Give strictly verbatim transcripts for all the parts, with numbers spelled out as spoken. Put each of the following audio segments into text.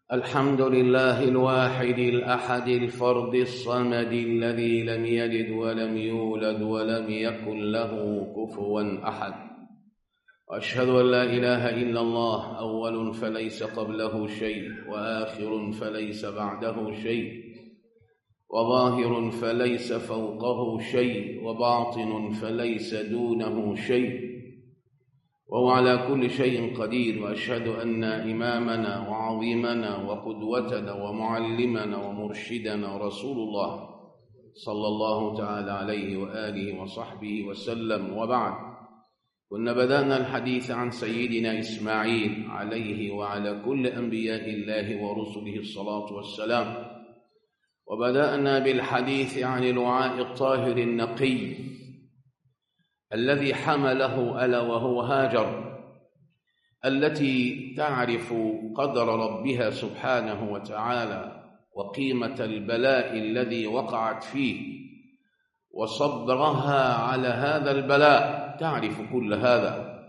الحمد لله الواحد الأحد الفرد الصمد الذي لم يلد ولم يولد ولم يكن له كفوا أحد، وأشهد أن لا إله إلا الله أول فليس قبله شيء، وآخر فليس بعده شيء، وظاهر فليس فوقه شيء، وباطن فليس دونه شيء، وهو على كل شيء قدير. وأشهد أن إمامنا وعظيمنا وقدوتنا ومعلمنا ومرشدنا رسول الله صلى الله تعالى عليه وآله وصحبه وسلم. وبعد، كنا بدأنا الحديث عن سيدنا إسماعيل عليه وعلى كل أنبياء الله ورسله الصلاة والسلام، وبدأنا بالحديث عن الوعاء الطاهر النقي الذي حمله ألا وهو هاجر، التي تعرف قدر ربها سبحانه وتعالى وقيمة البلاء الذي وقعت فيه وصبرها على هذا البلاء، تعرف كل هذا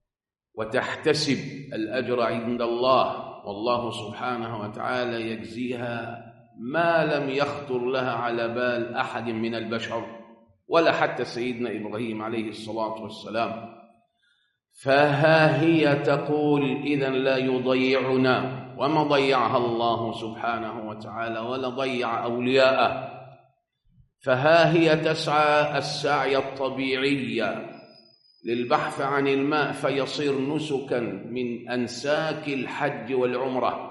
وتحتسب الأجر عند الله، والله سبحانه وتعالى يجزيها ما لم يخطر لها على بال أحد من البشر ولا حتى سيدنا إبراهيم عليه الصلاة والسلام. فها هي تقول إذن لا يضيعنا، وما ضيعها الله سبحانه وتعالى ولا ضيع أولياءه. فها هي تسعى السعي الطبيعي للبحث عن الماء فيصير نسكا من أنساك الحج والعمرة،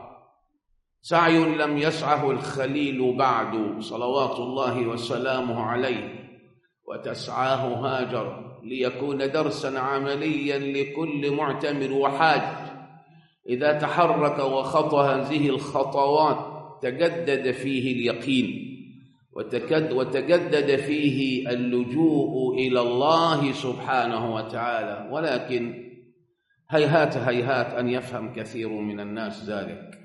سعي لم يسعه الخليل بعد صلوات الله وسلامه عليه، وتسعاه هاجر ليكون درسا عمليا لكل معتمر وحاج. إذا تحرك وخطى هذه الخطوات تجدد فيه اليقين وتجدد فيه اللجوء إلى الله سبحانه وتعالى، ولكن هيهات هيهات أن يفهم كثير من الناس ذلك،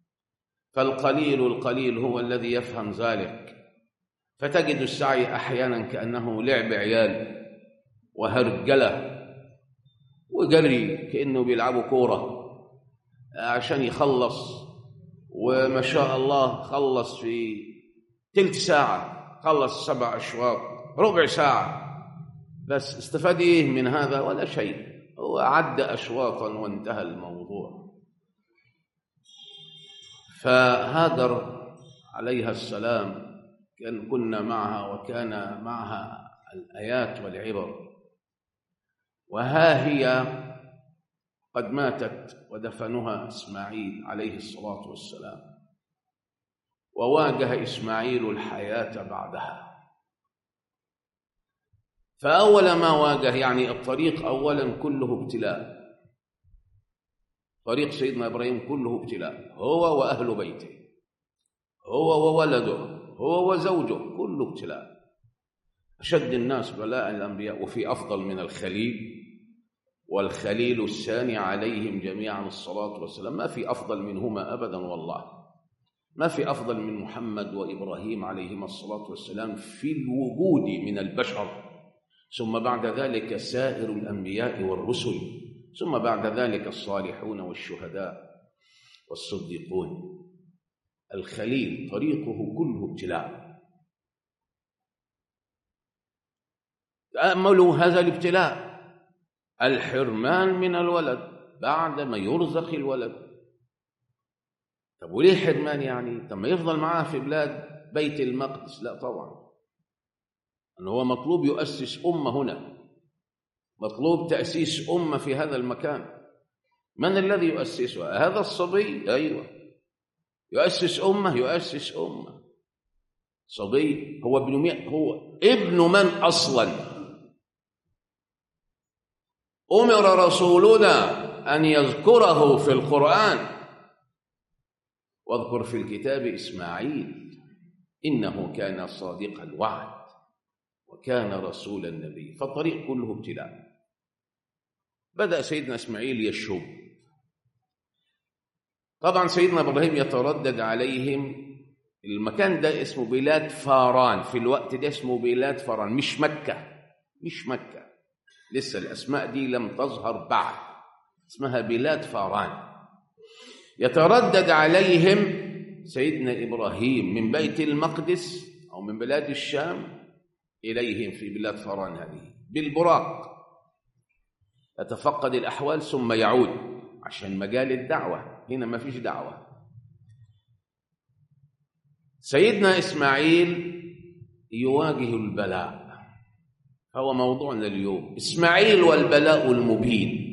فالقليل القليل هو الذي يفهم ذلك. فتجد السعي أحيانا كأنه لعب عيال وهرجلة وجري كأنه بيلعبوا كورة عشان يخلص، وما شاء الله خلص في تلت ساعة، خلص سبع أشواط، ربع ساعة، بس استفاد إيه من هذا؟ ولا شيء، هو عد أشواطا وانتهى الموضوع. فهاجر عليها السلام كان كنا معها وكان معها الآيات والعبر، وها هي قد ماتت ودفنها إسماعيل عليه الصلاة والسلام، وواجه إسماعيل الحياة بعدها. فأول ما واجه، يعني الطريق أولا كله ابتلاء، طريق سيدنا إبراهيم كله ابتلاء، هو وأهل بيته، هو وولده، هو وزوجه، كله ابتلاء. أشد الناس بلاء الأنبياء، وفي أفضل من الخليل والخليل الثاني عليهم جميعا الصلاة والسلام، ما في أفضل منهما أبدا، والله ما في أفضل من محمد وإبراهيم عليهما الصلاة والسلام في الوجود من البشر، ثم بعد ذلك سائر الأنبياء والرسل، ثم بعد ذلك الصالحون والشهداء والصديقون. الخليل طريقه كله ابتلاء. تأملوا هذا الابتلاء، الحرمان من الولد بعدما يرزق الولد. طب وليه حرمان يعني؟ طب ما يفضل معاه في بلاد بيت المقدس؟ لا طبعا، أنه هو مطلوب يؤسس أمة هنا، مطلوب تأسيس أمة في هذا المكان. من الذي يؤسسها؟ هذا الصبي، أيوة، يؤسس أمة، يؤسس أمة. صبي هو ابن مئة، هو ابن من أصلا؟ أمر رسولنا أن يذكره في القرآن، واذكر في الكتاب إسماعيل إنه كان صادق الوعد وكان رسول النبي. فالطريق كله ابتلاء. بدأ سيدنا إسماعيل يشوب. طبعا سيدنا إبراهيم يتردد عليهم. المكان ده اسمه بلاد فاران، في الوقت ده اسمه بلاد فاران، مش مكة، مش مكة، لسه الأسماء دي لم تظهر بعد، اسمها بلاد فاران. يتردد عليهم سيدنا إبراهيم من بيت المقدس أو من بلاد الشام إليهم في بلاد فران هذه بالبراق، يتفقد الأحوال ثم يعود عشان مجال الدعوة. هنا ما فيش دعوة. سيدنا إسماعيل يواجه البلاء، هو موضوعنا اليوم، إسماعيل والبلاء المبين.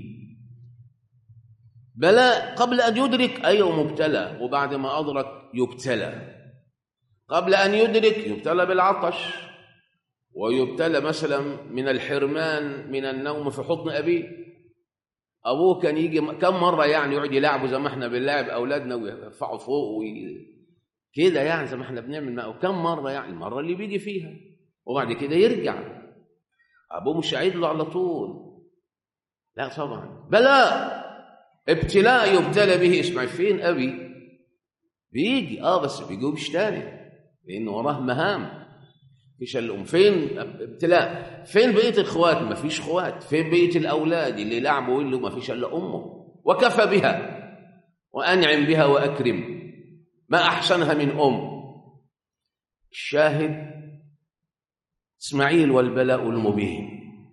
بلاء قبل أن يدرك، أيوه مبتلى، وبعد ما أدرك يبتلى. قبل أن يدرك يبتلى بالعطش، ويبتلى مثلا من الحرمان من النوم في حضن أبيه. أبوه كان يجي كم مرة يعني يقعد يلعبوا زي ما احنا بنلعب أولادنا ويرفعوا فوق وي... كده يعني زي ما احنا بنعمل معه. كم مرة يعني؟ المرة اللي بيجي فيها، وبعد كده يرجع. أبوه مش قاعد له على طول، لا طبعا، بلاء ابتلاء يبتلى به إسماعيل. فين أبي؟ بيجي اه بس بيجي وبيشتغل لأنه وراه مهام، فيش الأم. فين ابتلاء؟ فين بقية الإخوات؟ ما فيش إخوات. فين بقية الأولاد اللي لعبوا واللي ما فيش إلا أمه؟ وكفى بها وأنعم بها وأكرم، ما أحسنها من أم. الشاهد إسماعيل والبلاء المبين.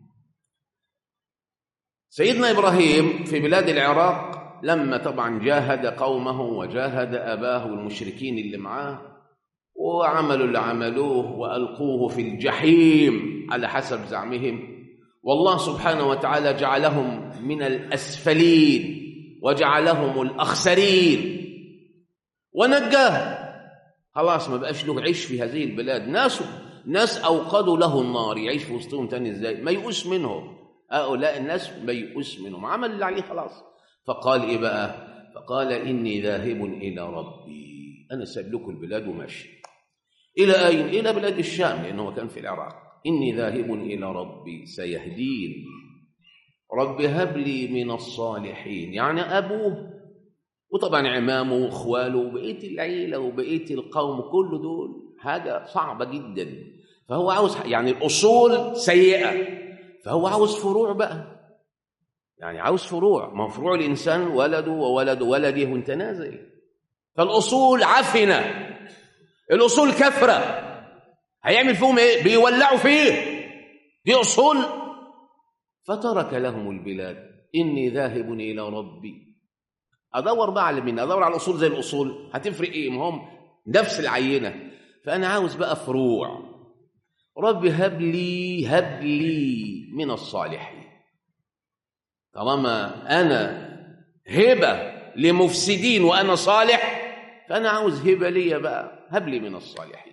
سيدنا إبراهيم في بلاد العراق لما طبعا جاهد قومه وجاهد أباه والمشركين اللي معاه، وعملوا اللي عملوه وألقوه في الجحيم على حسب زعمهم، والله سبحانه وتعالى جعلهم من الأسفلين وجعلهم الأخسرين ونجاه. خلاص ما بقاش له عيش في هذه البلاد. ناس ناس أوقدوا له النار، يعيش في وسطهم تاني ازاي؟ ما يؤس منهم هؤلاء الناس، ما يؤس منهم، عمل اللي عليه خلاص. فقال إيه بقى؟ فقال إني ذاهب إلى ربي، أنا سايب لكم البلاد وماشي. إلى أين؟ إلى بلاد الشام، لأنه كان في العراق. إني ذاهب إلى ربي سيهدين، رب هب لي من الصالحين، يعني أبوه وطبعا عمامه وإخواله وبقية العيلة وبقية القوم، كل دول حاجة صعبة جدا. فهو عاوز يعني الأصول سيئة، فهو عاوز فروع بقى، يعني عاوز فروع. ما فروع الإنسان ولده وولد ولده وانت نازل، فالأصول عفنة، الأصول كفرة، هيعمل فيهم إيه؟ بيولعوا فيه، دي أصول. فترك لهم البلاد. إني ذاهب إلى ربي. أدور بقى على مين؟ أدور على الأصول زي الأصول، هتفرق إيه؟ ما هم نفس العينة. فأنا عاوز بقى فروع. رب هب لي هب لي من الصالحين. طالما أنا هبة لمفسدين وأنا صالح، فأنا عاوز هبة لي بقى، هب لي من الصالحين.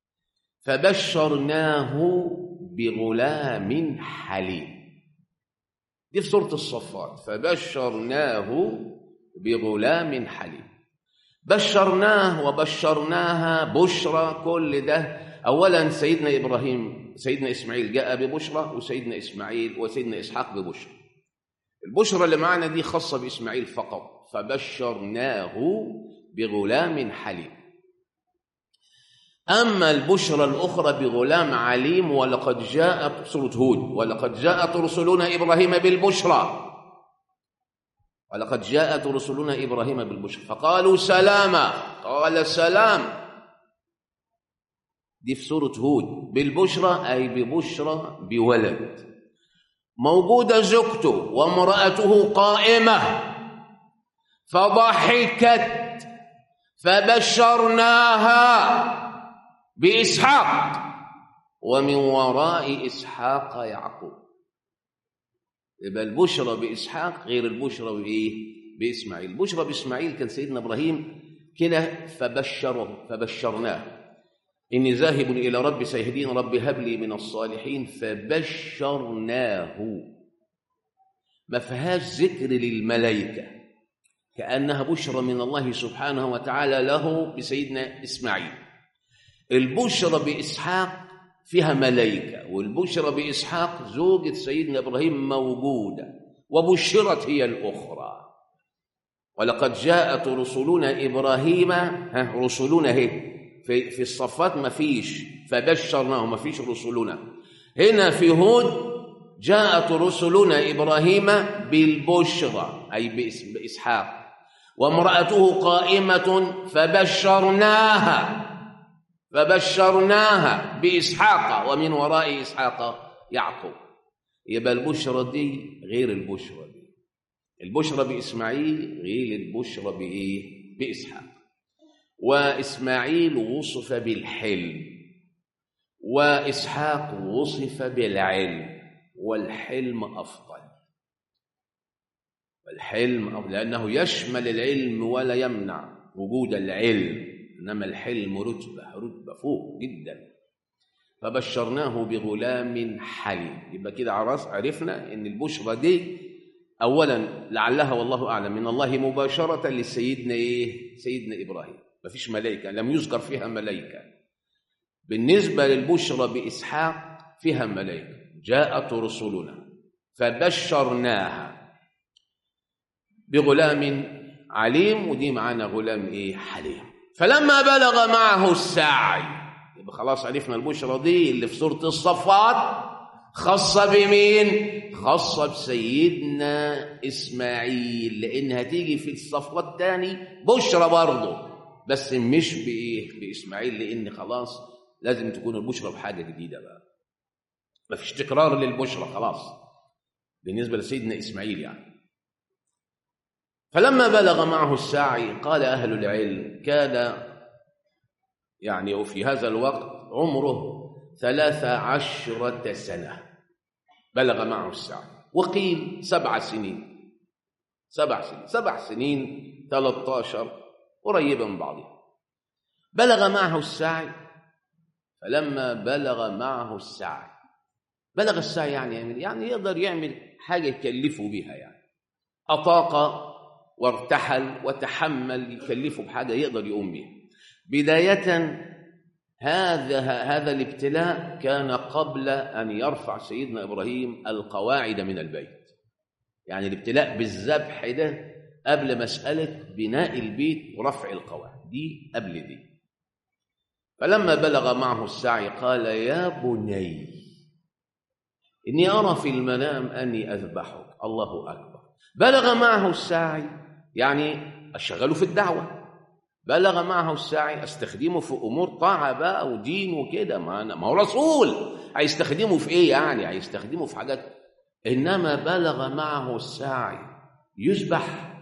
فبشرناه بغلام حليم. دي في سورة الصفات. فبشرناه بغلام حليم. بشرناه وبشرناها بشرى، كل ده أولا سيدنا إبراهيم سيدنا إسماعيل جاء ببشرى، وسيدنا إسماعيل وسيدنا إسحاق ببشرى. البشرى اللي معنا دي خاصة بإسماعيل فقط. فبشرناه بغلام حليم. أما البشرى الأخرى بغلام عليم، ولقد جاءت سورة هود، ولقد جاءت رسلنا إبراهيم بالبشرى، ولقد جاءت رسلنا إبراهيم بالبشرى فقالوا سلاما، قال سلام. دي في سورة هود. بالبشرى أي ببشرى بولد. موجودة زوجته وامرأته قائمة فضحكت فبشرناها بإسحاق ومن وراء إسحاق يعقوب. يبقى البشرى بإسحاق غير البشرى بإيه؟ بإسماعيل. البشرى بإسماعيل كان سيدنا إبراهيم كده فبشره فبشرناه. إني ذاهب إلى ربي سيهدين، ربي هب لي من الصالحين. فبشرناه، ما فيهاش ذكر للملائكة، كأنها بشرى من الله سبحانه وتعالى له بسيدنا إسماعيل. البشرى بإسحاق فيها ملائكة، والبشرى بإسحاق زوجة سيدنا إبراهيم موجودة، وبشرت هي الأخرى. ولقد جاءت رسلنا إبراهيم، ها رسلنا هي في في الصفات ما فيش فبشرناه، ما فيش رسلنا. هنا في هود جاءت رسلنا إبراهيم بالبشرى أي بإسحاق، وامرأته قائمة فبشرناها فبشرناها بإسحاق ومن وراء إسحاق يعقوب. يبقى البشرى دي غير البشرى دي، البشرى بإسماعيل غير البشرى بإيه؟ بإسحاق. وإسماعيل وصف بالحلم، وإسحاق وصف بالعلم، والحلم أفضل. الحلم أفضل لأنه يشمل العلم ولا يمنع وجود العلم، إنما الحلم رتبة رتبة فوق جدا. فبشرناه بغلام حليم. يبقى كده عرفنا إن البشرى دي أولا لعلها والله أعلم من الله مباشرة لسيدنا إيه؟ سيدنا إبراهيم. ما فيش ملائكة، لم يذكر فيها ملائكة. بالنسبة للبشرى بإسحاق فيها ملائكة، جاءت رسلنا فبشرناها بغلام عليم، ودي معانا غلام إيه؟ حليم. فلما بلغ معه السعي، يبقى خلاص عرفنا البشرى دي اللي في سورة الصفات خاصة بمين؟ خاصة بسيدنا إسماعيل، لأن هتيجي في الصفات تاني بشرى برضه، بس مش بإيه؟ بإسماعيل، لأن خلاص لازم تكون البشرى بحاجة جديدة بقى، ما فيش تكرار للبشرى خلاص بالنسبة لسيدنا إسماعيل يعني. فلما بلغ معه السعي قال أهل العلم كان يعني وفي هذا الوقت عمره ثلاث عشرة سنة، بلغ معه السعي، وقيل سبع سنين سبع سنين سبع سنين ثلاثة عشر قريبا من بعضها. بلغ معه السعي. فلما بلغ معه السعي، بلغ السعي يعني يعمل يعني يقدر يعمل حاجة يكلفه بها، يعني أطاق وارتحل وتحمل يكلفه بحاجة يقدر يقوم بها. بداية هذا هذا الابتلاء كان قبل أن يرفع سيدنا إبراهيم القواعد من البيت، يعني الابتلاء بالذبح ده قبل مسألة بناء البيت ورفع القواعد دي، قبل دي. فلما بلغ معه السعي قال يا بني إني أرى في المنام أني أذبحك. الله أكبر. بلغ معه السعي يعني أشغله في الدعوة، بلغ معه السعي استخدمه في أمور طاعة بقى ودين وكده، ما أنا ما هو رسول، هيستخدمه في إيه يعني؟ هيستخدمه في حاجات. إنما بلغ معه السعي يذبح.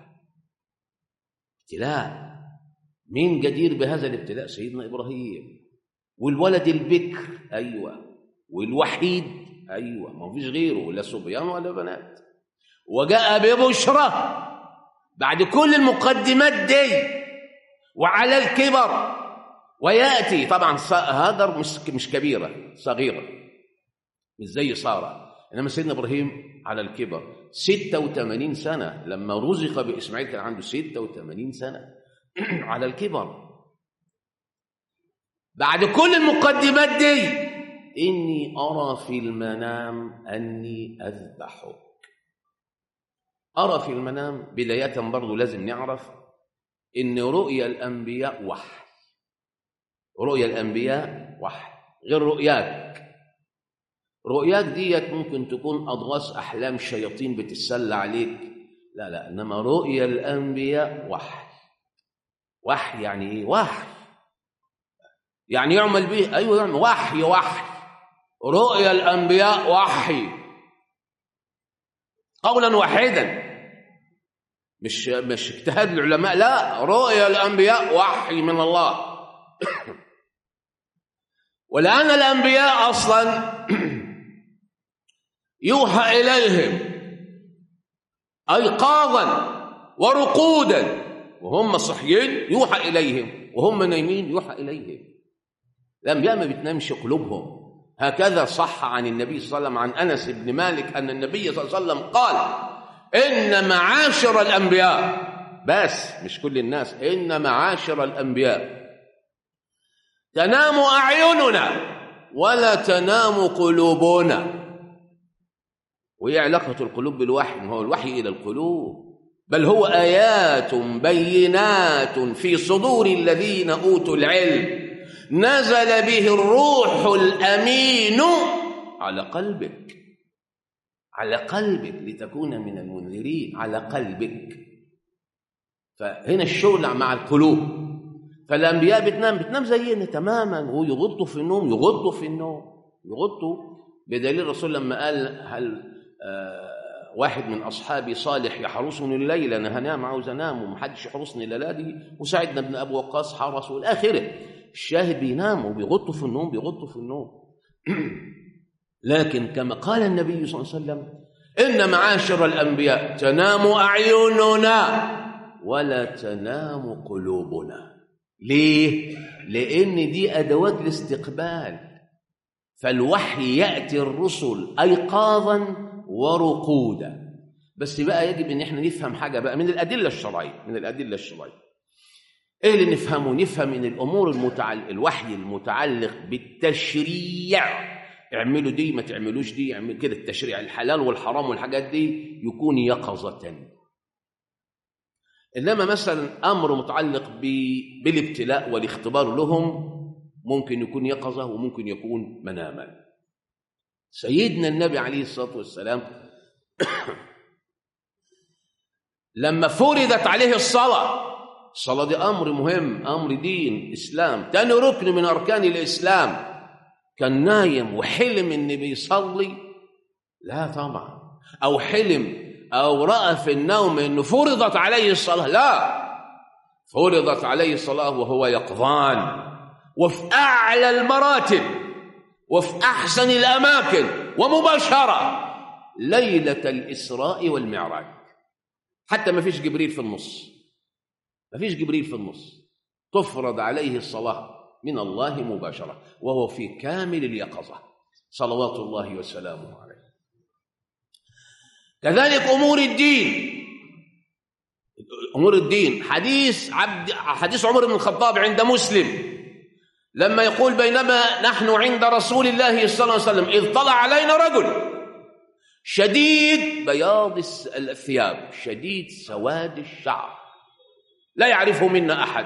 ابتلاء. مين جدير بهذا الابتلاء؟ سيدنا إبراهيم، والولد البكر أيوة، والوحيد أيوة، ما فيش غيره، لا صبيان ولا بنات. وجاء ببشرى بعد كل المقدمات دي وعلى الكبر، ويأتي طبعا هاجر مش مش كبيرة، صغيرة مش زي سارة، إنما سيدنا إبراهيم على الكبر ستة وثمانين سنة، لما رزق بإسماعيل كان عنده ستة وثمانين سنة على الكبر. بعد كل المقدمات دي إني أرى في المنام أني أذبحك. أرى في المنام بداية برضو لازم نعرف إن رؤيا الأنبياء وحي، رؤيا الأنبياء وحي غير رؤياك. رؤياك ديت ممكن تكون أضغاث أحلام شياطين بتتسلى عليك، لا لا، إنما رؤيا الأنبياء وحي. وحي يعني إيه؟ وحي يعني يعمل به، أيوة يعمل وحي وحي. رؤيا الأنبياء وحي قولا واحدا، مش مش اجتهاد العلماء، لا، رؤيا الأنبياء وحي من الله. ولأن الأنبياء أصلا يوحى إليهم أيقاظا ورقودا، وهم صحيين يوحى إليهم، وهم نايمين يوحى إليهم. الأنبياء ما بتنامش قلوبهم. هكذا صح عن النبي صلى الله عليه وسلم عن أنس بن مالك أن النبي صلى الله عليه وسلم قال إن معاشر الأنبياء، بس مش كل الناس، إن معاشر الأنبياء تنام أعيننا ولا تنام قلوبنا. وهي علاقة القلوب بالوحي؟ هو الوحي إلى القلوب، بل هو آيات بينات في صدور الذين أوتوا العلم نزل به الروح الأمين على قلبك، على قلبك لتكون من المنذرين، على قلبك. فهنا الشغل مع القلوب. فالأنبياء بتنام بتنام زينا تماما، ويغطوا في النوم يغطوا في النوم يغطوا بدليل الرسول لما قال هل آه واحد من أصحابي صالح يحرسني الليل، أنا هنام عاوز أنام ومحدش يحرسني الليلة دي، وسعدنا بن أبي وقاص حرس والآخرة. الشاهد بيناموا وبيغطوا في النوم بيغطوا في النوم لكن كما قال النبي صلى الله عليه وسلم إن معاشر الأنبياء تنام أعيننا ولا تنام قلوبنا. ليه؟ لأن دي أدوات الاستقبال، فالوحي يأتي الرسل أيقاظا ورقودا. بس بقى يجب ان احنا نفهم حاجه بقى من الادله الشرعيه من الادله الشرعيه ايه اللي نفهمه؟ نفهم ان الامور المتعلق الوحي المتعلق بالتشريع، اعملوا دي ما تعملوش دي، اعمل كده، التشريع الحلال والحرام والحاجات دي يكون يقظه. انما مثلا امر متعلق بالابتلاء والاختبار لهم ممكن يكون يقظه وممكن يكون مناما. سيدنا النبي عليه الصلاة والسلام لما فرضت عليه الصلاة، الصلاة دي أمر مهم، أمر دين إسلام، تاني ركن من أركان الإسلام، كان نايم وحلم إن بيصلي؟ لا طبعا. أو حلم أو رأى في النوم إنه فرضت عليه الصلاة؟ لا، فرضت عليه الصلاة وهو يقظان وفي أعلى المراتب وفي أحسن الأماكن ومباشرة ليلة الإسراء والمعراج، حتى ما فيش جبريل في النص، ما فيش جبريل في النص، تفرض عليه الصلاة من الله مباشرة وهو في كامل اليقظة صلوات الله وسلامه عليه. كذلك أمور الدين، أمور الدين حديث عبد حديث عمر بن الخطاب عند مسلم لما يقول بينما نحن عند رسول الله صلى الله عليه وسلم إذ طلع علينا رجل شديد بياض الثياب شديد سواد الشعر لا يعرفه منا أحد،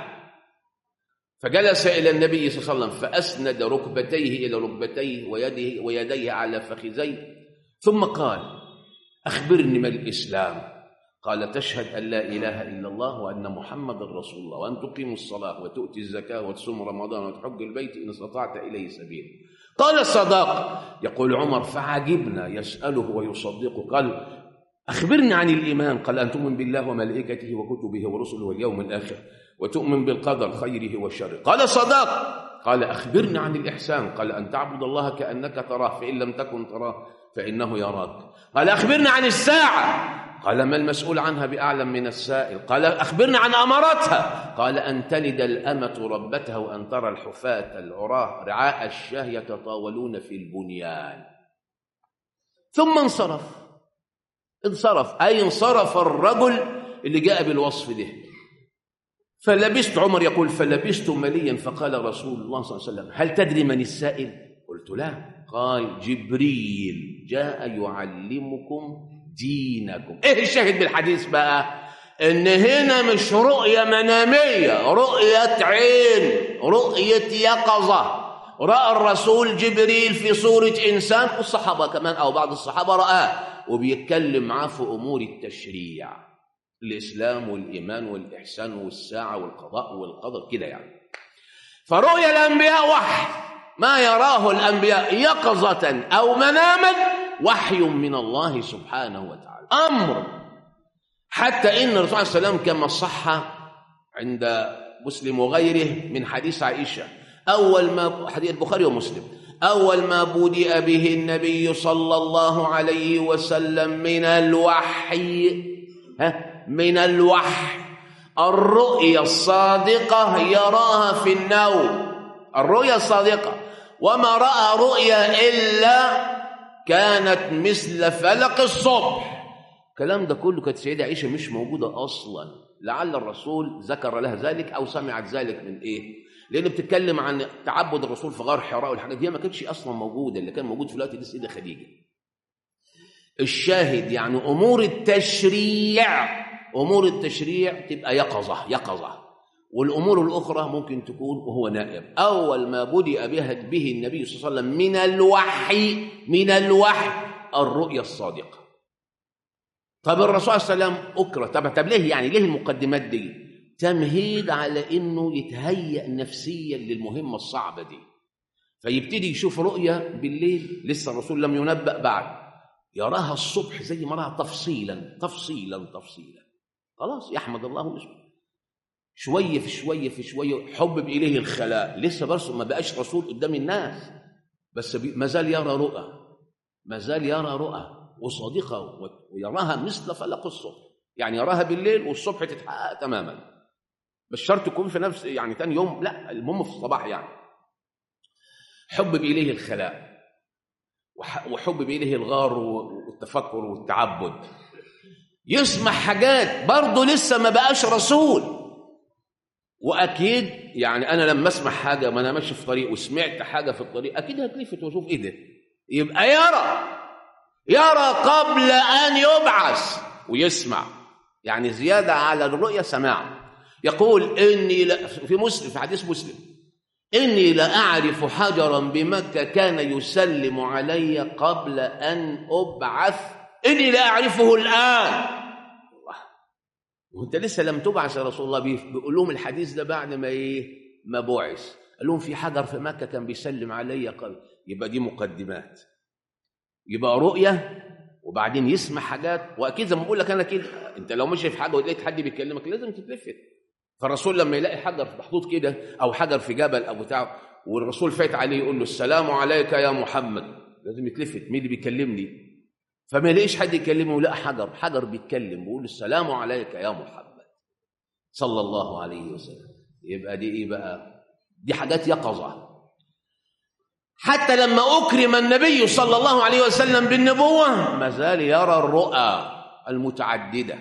فجلس إلى النبي صلى الله عليه وسلم فأسند ركبتيه إلى ركبتيه ويده ويديه على فخذيه ثم قال أخبرني ما الإسلام؟ قال تشهد أن لا إله إلا الله وأن محمد رسول الله وأن تقيم الصلاة وتؤتي الزكاة وتصوم رمضان وتحج البيت إن استطعت إليه سبيل. قال صدق. يقول عمر فعجبنا يسأله ويصدقه. قال أخبرني عن الإيمان؟ قال أن تؤمن بالله وملائكته وكتبه ورسله واليوم الآخر وتؤمن بالقدر خيره وشره. قال صدق. قال أخبرني عن الإحسان؟ قال أن تعبد الله كأنك تراه فإن لم تكن تراه فإنه يراك. قال أخبرني عن الساعة؟ قال ما المسؤول عنها بأعلم من السائل. قال أخبرني عن أماراتها؟ قال أن تلد الأمة ربتها وأن ترى الحفاة العراة رعاء الشاه يتطاولون في البنيان. ثم انصرف انصرف أي انصرف الرجل اللي جاء بالوصف ده. فلبست عمر يقول فلبست مليا فقال رسول الله صلى الله عليه وسلم هل تدري من السائل؟ قلت لا. قال جبريل جاء يعلمكم دينكم. ايه الشاهد بالحديث بقى؟ ان هنا مش رؤية منامية، رؤية عين، رؤية يقظة. رأى الرسول جبريل في صورة إنسان والصحابة كمان أو بعض الصحابة رآه وبيتكلم معاه في أمور التشريع، الإسلام والإيمان والإحسان والساعة والقضاء والقدر كده يعني. فرؤيا الأنبياء وحي، ما يراه الأنبياء يقظة أو مناما وحي من الله سبحانه وتعالى، أمر. حتى إن الرسول صلى الله عليه وسلم كما صح عند مسلم وغيره من حديث عائشة أول ما حديث البخاري ومسلم أول ما بدأ به النبي صلى الله عليه وسلم من الوحي ها من الوحي الرؤيا الصادقة يراها في النوم، الرؤيا الصادقة، وما رأى رؤيا إلا كانت مثل فلق الصبح. الكلام ده كله كانت سيدة عائشة مش موجودة أصلا، لعل الرسول ذكر لها ذلك أو سمعت ذلك من إيه؟ لأنه بتتكلم عن تعبد الرسول في غار حراء والحاجات دي ما كانتش أصلا موجودة، اللي كان موجود في الوقت ده سيدة خديجة. الشاهد يعني أمور التشريع أمور التشريع تبقى يقظة يقظة والأمور الأخرى ممكن تكون وهو نائم. أول ما بدأ به النبي صلى الله عليه وسلم من الوحي من الوحي الرؤيا الصادقة. طب الرسول صلى الله عليه وسلم أكره، طب طب ليه يعني ليه المقدمات دي؟ تمهيد على إنه يتهيأ نفسيا للمهمة الصعبة دي، فيبتدي يشوف رؤية بالليل لسه الرسول لم ينبأ بعد، يراها الصبح زي ما راها تفصيلا تفصيلا تفصيلا، خلاص يحمد الله ويسبح. شوية في شوية في شوية حبب إليه الخلاء، لسه بس ما بقاش رسول قدام الناس، بس ما زال يرى رؤى، ما زال يرى رؤى وصادقة، ويراها مثل فلق الصبح، يعني يراها بالليل والصبح تتحقق تماما، مش شرط تكون في نفس يعني تاني يوم، لا المهم في الصباح. يعني حبب إليه الخلاء وحبب إليه الغار والتفكر والتعبد، يسمع حاجات برضه لسه ما بقاش رسول. وأكيد يعني أنا لما أسمع حاجة ما أنا ماشي في طريق وسمعت حاجة في الطريق أكيد هتلفت وأشوف إيه ده، يبقى يرى يرى قبل أن يبعث ويسمع، يعني زيادة على الرؤية سماع. يقول إني لا في مسلم في حديث مسلم إني لأعرف حجرا بمكة كان يسلم علي قبل أن أبعث، إني لأعرفه الآن. وانت لسه لم تبعث يا رسول الله، بيقول لهم الحديث ده بعد ما ايه ما بعث، قال لهم في حجر في مكة كان بيسلم علي قبل. يبقى دي مقدمات، يبقى رؤية وبعدين يسمع حاجات. واكيد زي ما بقول لك انا كده، انت لو ماشي في حاجه ولقيت حد بيكلمك لازم تتلفت. فالرسول لما يلاقي حجر محطوط كده او حجر في جبل او بتاع والرسول فات عليه يقول له السلام عليك يا محمد، لازم يتلفت مين اللي بيكلمني. فما يلاقيش حد يكلمه، لا حجر حجر بيتكلم بيقول السلام عليك يا محمد صلى الله عليه وسلم. يبقى دي ايه بقى؟ دي حاجات يقظه. حتى لما اكرم النبي صلى الله عليه وسلم بالنبوه ما زال يرى الرؤى المتعدده.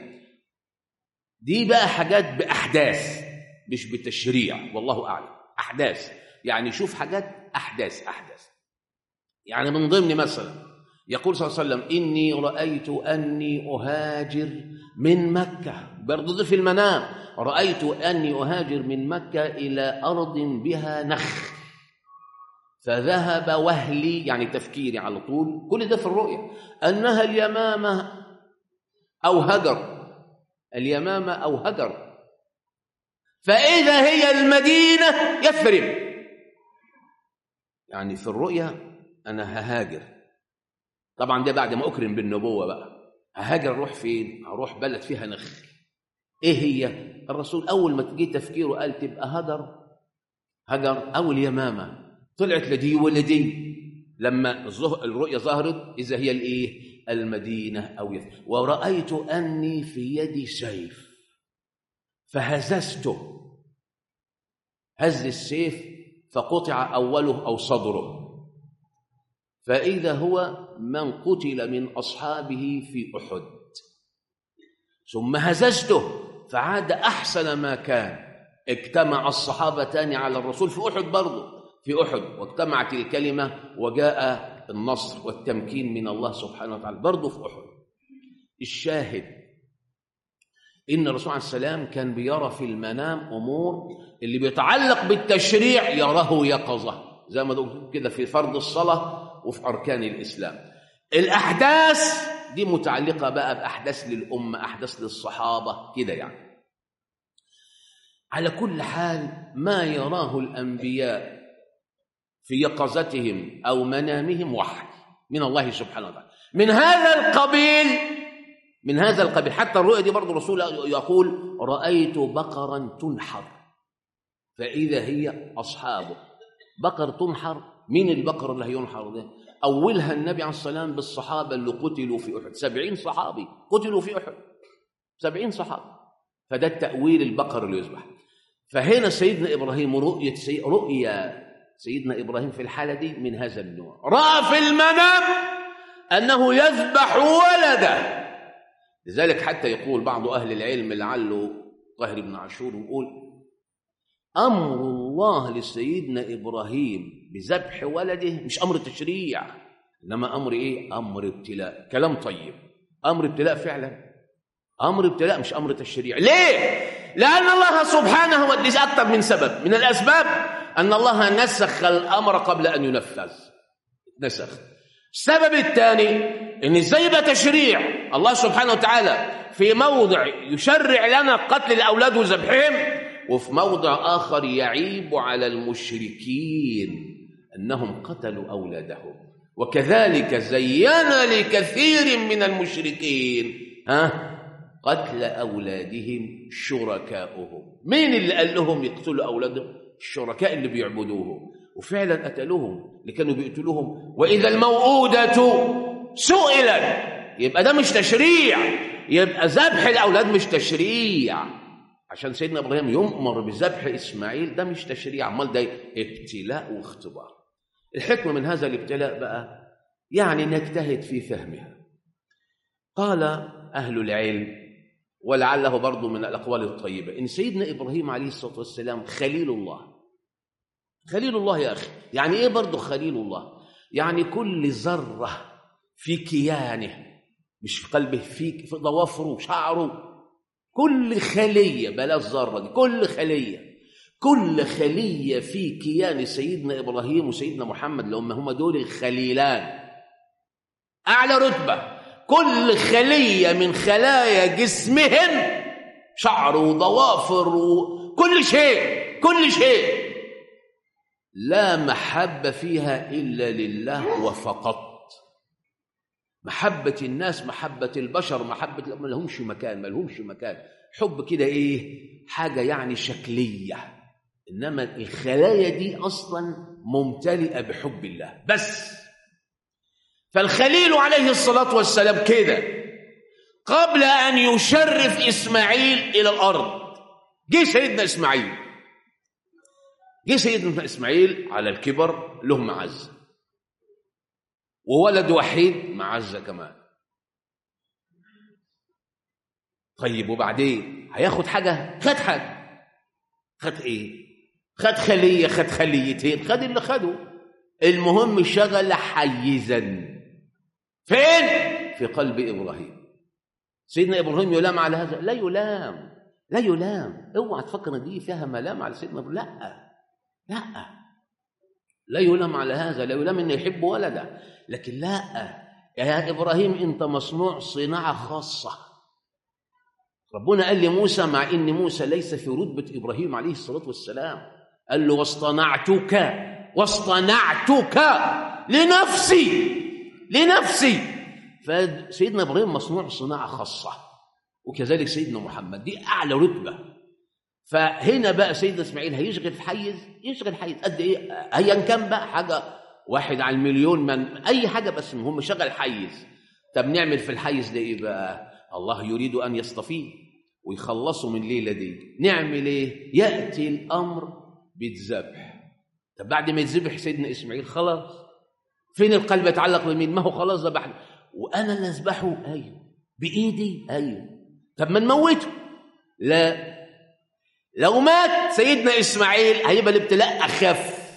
دي بقى حاجات باحداث مش بتشريع، والله اعلم. احداث يعني شوف حاجات احداث احداث يعني من ضمن مثلا يقول صلى الله عليه وسلم إني رأيت أني أهاجر من مكة، برضه في المنام، رأيت أني أهاجر من مكة إلى أرض بها نخل فذهب وهلي، يعني تفكيري على طول كل ده في الرؤية، أنها اليمامة أو هجر، اليمامة أو هجر، فإذا هي المدينة يثرب. يعني في الرؤية أنا ههاجر، طبعا ده بعد ما أكرم بالنبوة بقى، ههاجر أروح فين؟ هروح بلد فيها نخل. إيه هي؟ الرسول أول ما تجي تفكيره قال تبقى هجر هجر أو اليمامة، طلعت لدي ولدي. لما الرؤية ظهرت إذا هي الإيه؟ المدينة أو يثرب. ورأيت أني في يدي سيف فهززته، هز السيف فقطع أوله أو صدره، فإذا هو من قتل من أصحابه في أحد، ثم هززته فعاد أحسن ما كان. اجتمع الصحابتان على الرسول في أحد، برضه في أحد، واجتمعت الكلمة وجاء النصر والتمكين من الله سبحانه وتعالى برضه في أحد. الشاهد إن الرسول عليه السلام كان بيرى في المنام أمور اللي بيتعلق بالتشريع يراه يقظة، زي ما تقول كده في فرض الصلاة وفي أركان الإسلام. الأحداث دي متعلقة بقى بأحداث للأمة، أحداث للصحابة كده. يعني على كل حال ما يراه الأنبياء في يقظتهم أو منامهم وحي من الله سبحانه وتعالى من هذا القبيل، من هذا القبيل. حتى الرؤيا دي برضو الرسول يقول رأيت بقرا تنحر فإذا هي أصحابه. بقر تنحر، مين البقر اللي هينحر ده؟ أولها النبي عليه الصلاة والسلام بالصحابة اللي قتلوا في أحد، سبعين صحابي قتلوا في أحد، سبعين صحابي، فده التأويل البقر اللي يذبح. فهنا سيدنا إبراهيم رؤية سي... رؤيا سيدنا إبراهيم في الحالة دي من هذا النوع، رأى في المنام أنه يذبح ولده. لذلك حتى يقول بعض أهل العلم لعله طاهر بن عاشور يقول أمر الله لسيدنا إبراهيم بذبح ولده مش أمر تشريع، إنما أمر إيه؟ أمر ابتلاء. كلام طيب، أمر ابتلاء فعلا، أمر ابتلاء مش أمر تشريع. ليه؟ لأن الله سبحانه وتعالى أكثر من سبب. من الأسباب أن الله نسخ الأمر قبل أن ينفذ، نسخ. السبب الثاني إن إزاي يبقى تشريع الله سبحانه وتعالى في موضع يشرع لنا قتل الأولاد وذبحهم، وفي موضع آخر يعيب على المشركين أنهم قتلوا أولادهم. وكذلك زين لكثير من المشركين ها قتل أولادهم شركاؤهم. مين اللي قال لهم يقتلوا أولادهم؟ الشركاء اللي بيعبدوهم، وفعلا قتلوهم اللي كانوا بيقتلوهم. وإذا الموءودة سئلت، يبقى ده مش تشريع، يبقى ذبح الأولاد مش تشريع. عشان سيدنا إبراهيم يؤمر بذبح إسماعيل ده مش تشريع، امال ده ابتلاء واختبار. الحكمة من هذا الابتلاء بقى يعني نجتهد في فهمها. قال أهل العلم ولعله برضو من الأقوال الطيبة إن سيدنا إبراهيم عليه الصلاة والسلام خليل الله. خليل الله يا أخي، يعني إيه برضو خليل الله؟ يعني كل ذرة في كيانه، مش في قلبه، في في ضوافره شعره، كل خلية، بلاش ذرة دي، كل خلية كل خلية في كيان سيدنا إبراهيم وسيدنا محمد اللي هم دول الخليلان أعلى رتبة. كل خلية من خلايا جسمهم شعر وضوافر وكل شيء كل شيء لا محبة فيها إلا لله وفقط. محبة الناس، محبة البشر، محبة ما لهمش مكان، ما لهمش مكان. حب كده إيه، حاجة يعني شكلية، إنما الخلايا دي أصلا ممتلئة بحب الله بس. فالخليل عليه الصلاة والسلام كده قبل أن يشرف إسماعيل إلى الأرض جه سيدنا إسماعيل جه سيدنا إسماعيل على الكبر له معزة، وولد وحيد معزة كمان. طيب وبعدين هياخد حاجة؟ خد حاجة. خد إيه؟ خد خلية، خد خليتين، خد اللي خده. المهم شغل حيزا فين؟ في قلب إبراهيم. سيدنا إبراهيم يلام على هذا؟ لا يلام، لا يلام. اوعى تفكر ان دي فيها ملام على سيدنا إبراهيم. لا لا لا يلام على هذا، لا يلام انه يحب ولده، لكن لا يا إبراهيم انت مصنوع صناعة خاصة. ربنا قال لموسى مع ان موسى ليس في رتبة إبراهيم عليه الصلاة والسلام، قال له واصطنعتك واصطنعتك لنفسي لنفسي. فسيدنا إبراهيم مصنوع صناعة خاصة، وكذلك سيدنا محمد دي أعلى رتبة. فهنا بقى سيدنا إسماعيل هيشغل حيز، يشغل حيز قد إيه؟ أيا كان بقى، حاجة واحد على المليون، من أي حاجة، بس المهم شغل حيز. طب نعمل في الحيز ده إيه بقى؟ الله يريد أن يصطفيه ويخلصوا من الليلة دي. نعمل إيه؟ يأتي الأمر بالذبح. طب بعد ما يتذبح سيدنا إسماعيل خلاص، فين القلب يتعلق بمين؟ ما هو خلاص ذبحنا، وأنا اللي أذبحه. أيوه بإيدي، أيوه. طب ما نموته؟ لا، لو مات سيدنا إسماعيل هيبقى الابتلاء أخف،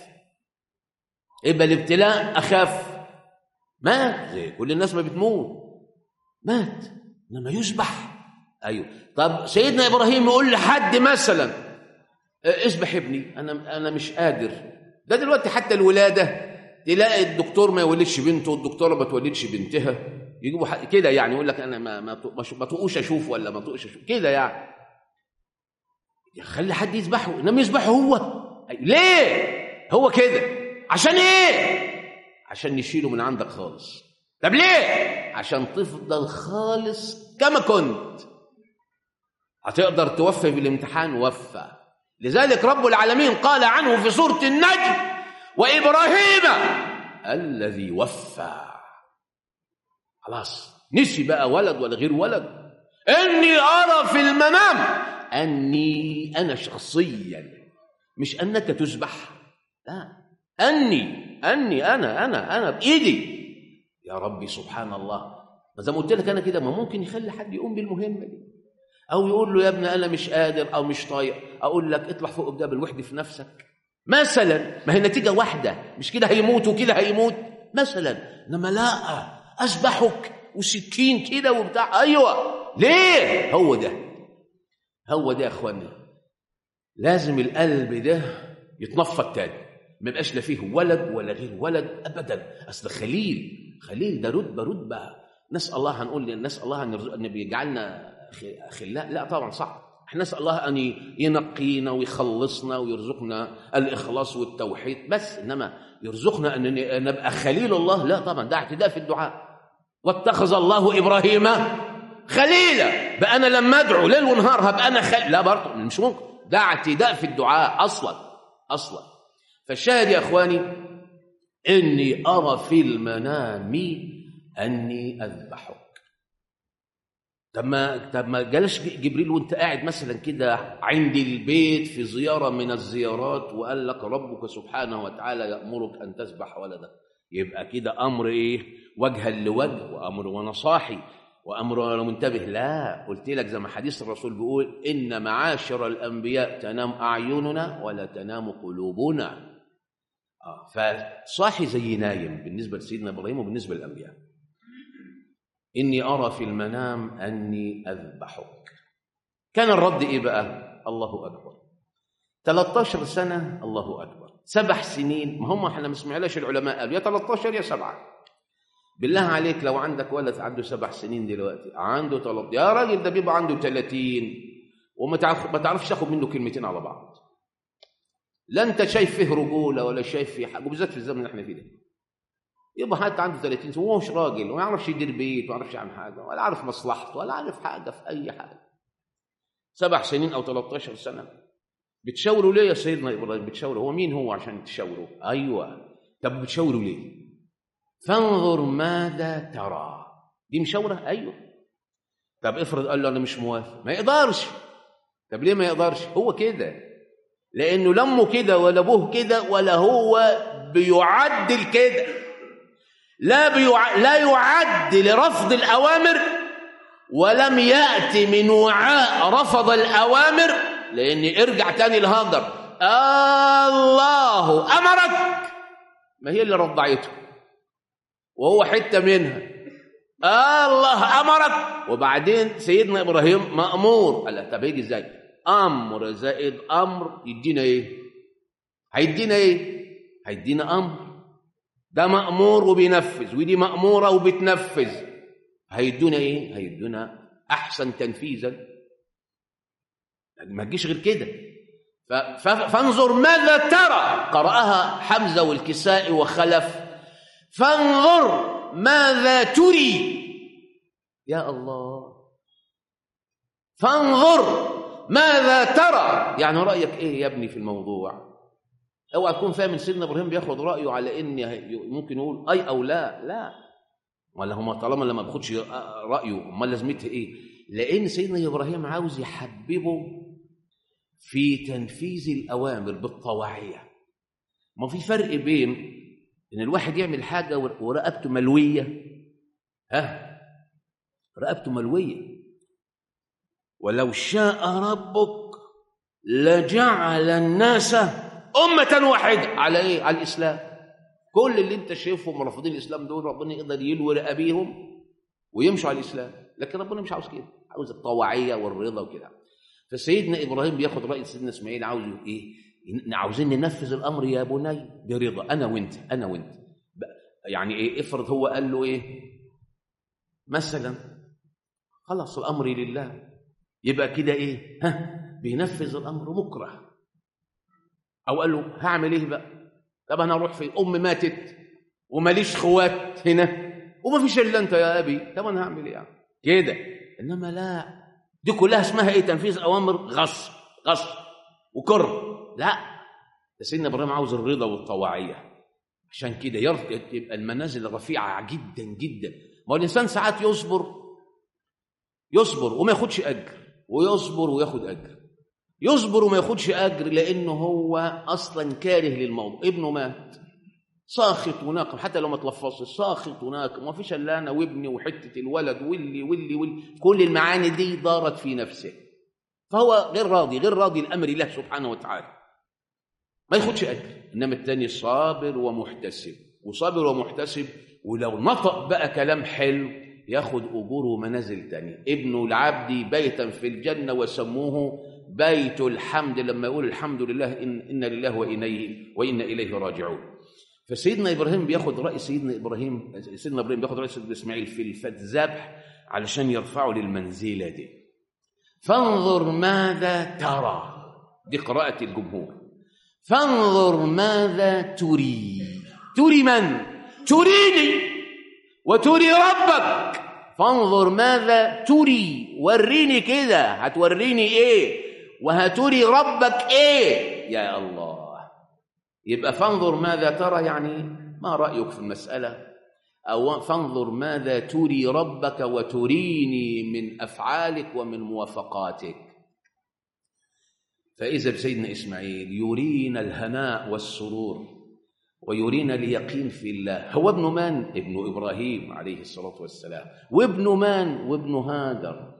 يبقى الابتلاء أخف. مات زي كل الناس ما بتموت، مات، لما يذبح. أيوه. طب سيدنا إبراهيم يقول لحد مثلا اذبح ابني، أنا أنا مش قادر. ده دلوقتي حتى الولادة تلاقي الدكتور ما يولدش بنته والدكتوره ما تولدش بنتها، يجيبوا كده يعني، يقول لك انا ما ما ما طقوش اشوف ولا ما طقوش اشوف كده يعني. يخلي حد يذبحه، انما يذبحه هو ليه؟ هو كده عشان ايه؟ عشان نشيله من عندك خالص. طب ليه؟ عشان تفضل خالص كما كنت. هتقدر توفي بالامتحان؟ وفى. لذلك رب العالمين قال عنه في سورة النجم وإبراهيم الذي وفى. خلاص نسي بقى ولد ولا غير ولد. إني أرى في المنام أني أنا شخصيا، مش أنك تذبح، لا، أني أني أنا أنا أنا بإيدي. يا ربي سبحان الله. ما زي ما قلت لك أنا كده، ما ممكن يخلي حد يقوم بالمهمة دي، أو يقول له يا ابني أنا مش قادر أو مش طايق، أقول لك اطلع فوق الجبل واحدي في نفسك مثلا. ما هي النتيجة واحدة، مش كده هيموت وكده هيموت مثلا. إنما لا، أذبحك وسكين كده وبتاع. أيوة ليه؟ هو ده هو ده يا أخواني. لازم القلب ده يتنفض تاني، ما يبقاش لا فيه ولد ولا غير ولد أبدا. أصل خليل خليل ده رتبة رتبة نسأل الله، هنقول نسأل الله أن أن بيجعلنا خلاء؟ لا طبعا صعب. احنا نسأل الله أن ينقينا ويخلصنا ويرزقنا الإخلاص والتوحيد بس، إنما يرزقنا أن نبقى خليل الله؟ لا طبعا، ده اعتداء في الدعاء. واتخذ الله إبراهيم خليلا، بقى أنا لما أدعو ليل ونهار هبقى أنا خليل؟ لا برضه مش ممكن، ده اعتداء في الدعاء أصلا أصلا. فالشاهد يا إخواني إني أرى في المنام أني أذبحك. طب ما طب ما جالش جبريل وانت قاعد مثلا كده عند البيت في زياره من الزيارات وقال لك ربك سبحانه وتعالى يأمرك ان تذبح ولدك؟ يبقى كده امر ايه؟ وجها لوجه، وامر وانا صاحي، وامر وانا منتبه. لا، قلت لك زي ما حديث الرسول بيقول ان معاشر الانبياء تنام اعيننا ولا تنام قلوبنا. اه فصاحي زي نايم بالنسبه لسيدنا ابراهيم وبالنسبه للانبياء. إني أرى في المنام أني أذبحك. كان الرد إيه بقى؟ الله أكبر. ثلاثة عشر سنة، الله أكبر. سبع سنين، ما هم احنا ما سمعناش العلماء قالوا يا ثلاثة عشر يا سبعة. بالله عليك لو عندك ولد عنده سبع سنين دلوقتي، عنده ثلاثة، يا راجل ده بيبقى عنده ثلاثين وما تعرف ما تعرفش تاخد منه كلمتين على بعض. لا أنت شايف فيه رجولة ولا شايف فيه حاجة، وبالذات في الزمن اللي احنا فيه ده. يبقى حتى عنده ثلاثين سنة وهو مش راجل وما يعرفش يدير بيت وما يعرفش يعمل حاجه ولا عارف مصلحته ولا عارف حاجه في اي حاجه. سبع سنين او ثلاثة عشر سنه بتشاوروا ليه يا سيدنا ابراهيم؟ بتشاوروا هو مين هو عشان تشاوروا؟ ايوه. طب بتشاوروا ليه؟ فانظر ماذا ترى. دي مشاوره؟ ايوه. طب افرض قال له انا مش موافق، ما يقدرش. طب ليه ما يقدرش؟ هو كده، لانه لمه كده ولا ابوه كده ولا هو بيعدل كده. لا بيع... لا يعد لرفض الأوامر، ولم يأتي من وعاء رفض الأوامر. لأن ارجع تاني لهاجر، الله أمرك، ما هي اللي رضعته وهو حتة منها. الله أمرك، وبعدين سيدنا إبراهيم مأمور. قال طب هيجي ازاي؟ أمر زائد أمر يدينا إيه؟ هيدينا إيه؟ هيدينا أمر. ده مأمور وبينفذ، ودي مأمورة وبتنفذ، هيدونا ايه؟ هيدونا احسن تنفيذا. ما تجيش غير كده. فانظر ماذا ترى، قرأها حمزة والكسائي وخلف. فانظر ماذا تري. يا الله، فانظر ماذا ترى، يعني رأيك ايه يا ابني في الموضوع؟ اوعى تكون فاهم ان سيدنا ابراهيم بياخد رايه على ان ممكن يقول اي او لا. لا، ولا هم طالما لما بياخدش رايه امال لازمتها ايه؟ لان سيدنا ابراهيم عاوز يحببه في تنفيذ الاوامر بالطواعيه. ما في فرق بين ان الواحد يعمل حاجه ورقبته ملويه، ها، رقبته ملويه. ولو شاء ربك لجعل الناس أمة واحدة على إيه؟ على الإسلام. كل اللي أنت شايفهم رافضين الإسلام دول ربنا يقدر يلوي رقابيهم ويمشوا على الإسلام، لكن ربنا مش عاوز كده، عاوز الطواعية والرضا وكده. فسيدنا إبراهيم بياخد رأي سيدنا إسماعيل، عاوز إيه؟ عاوزين ننفذ الأمر يا بني برضا، أنا وأنت أنا وأنت. يعني إيه؟ افرض هو قال له إيه؟ مثلا خلاص الأمر لله، يبقى كده إيه؟ ها؟ بينفذ الأمر مكره. أو قال له هعمل إيه بقى؟ طب أنا أروح فين؟ أمي ماتت وماليش خوات هنا وما فيش إلا أنت يا أبي، طب أنا هعمل إيه يعني؟ كده. إنما لا، دي كلها اسمها إيه؟ تنفيذ أوامر غصب غصب وكره. لا، ده سيدنا إبراهيم عاوز الرضا والطواعية. عشان كده يبقى المنازل رفيعة جدا جدا. ما هو الإنسان ساعات يصبر يصبر وما ياخدش أجر، ويصبر وياخد أجر. يصبر وما ياخدش أجر لأنه هو أصلا كاره للموضوع. ابنه مات ساخط وناقم، حتى لو ما تلفظش ساخط وناقم، ما فيش إلا أنا وابني وحتة الولد واللي واللي واللي كل المعاني دي دارت في نفسه، فهو غير راضي غير راضي الأمر الله سبحانه وتعالى، ما ياخدش أجر. إنما الثاني صابر ومحتسب، وصابر ومحتسب، ولو نطق بقى كلام حلو ياخد أجور ومنازل تانية. ابن العبد بيتا في الجنة وسموه بيت الحمد، لما يقول الحمد لله إن, إن لله وإن إليه راجعون. فسيدنا إبراهيم بياخد رأي سيدنا إبراهيم سيدنا إبراهيم بياخد رأي سيدنا إسماعيل في الذبح علشان يرفعه للمنزلة دي. فانظر ماذا ترى، دي قراءة الجمهور. فانظر ماذا تري. تري من؟ تريني وتري ربك. فانظر ماذا تري، وريني كده هتوريني ايه وهتري ربك ايه يا الله. يبقى فانظر ماذا ترى يعني ما رأيك في المسألة، أو فانظر ماذا تري ربك وتريني من أفعالك ومن موافقاتك. فإذا سيدنا إسماعيل يرينا الهناء والسرور ويرينا اليقين في الله. هو ابن من؟ ابن إبراهيم عليه الصلاة والسلام. وابن من؟ وابن هاجر.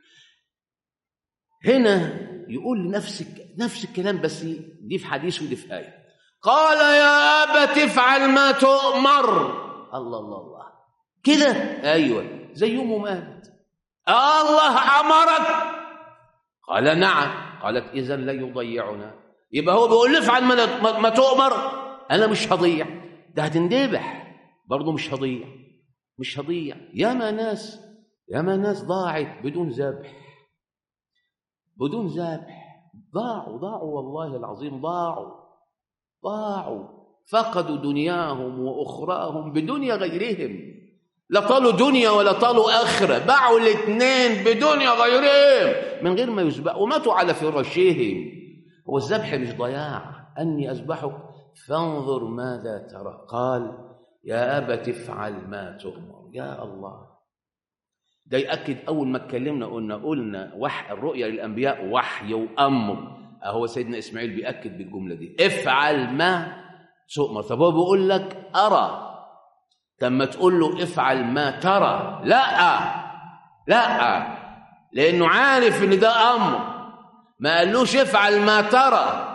هنا يقول نفس نفس الكلام، بس دي في حديث ودي في آية. قال يا أبت افعل ما تؤمر. الله الله الله كده، أيوة زي يوم مات. الله أمرك؟ قال نعم. قالت إذن لا يضيعنا. يبقى هو بيقول لي افعل ما, ما تؤمر، أنا مش هضيع، ده هتندبح برضه مش هضيع مش هضيع. ياما ناس ياما ناس ضاعت بدون ذبح بدون ذبح ضاعوا ضاعوا والله العظيم ضاعوا ضاعوا فقدوا دنياهم وأخراهم بدنيا غيرهم. لا طالوا دنيا ولا طالوا آخرة، باعوا الاثنين بدنيا غيرهم من غير ما يسبقوا وماتوا على فراشهم. والذبح مش ضياع. أني أذبحك فانظر ماذا ترى. قال يا أبت افعل ما تؤمر. يا الله، ده يأكد أول ما اتكلمنا قلنا قلنا وحي الرؤيا للأنبياء وحي وأمر. أهو سيدنا إسماعيل بيأكد بالجملة دي افعل ما تؤمر. طب هو بيقول لك أرى، لما تقول له افعل ما ترى لا لا، لأنه عارف إن ده أمر. ما قالوش افعل ما ترى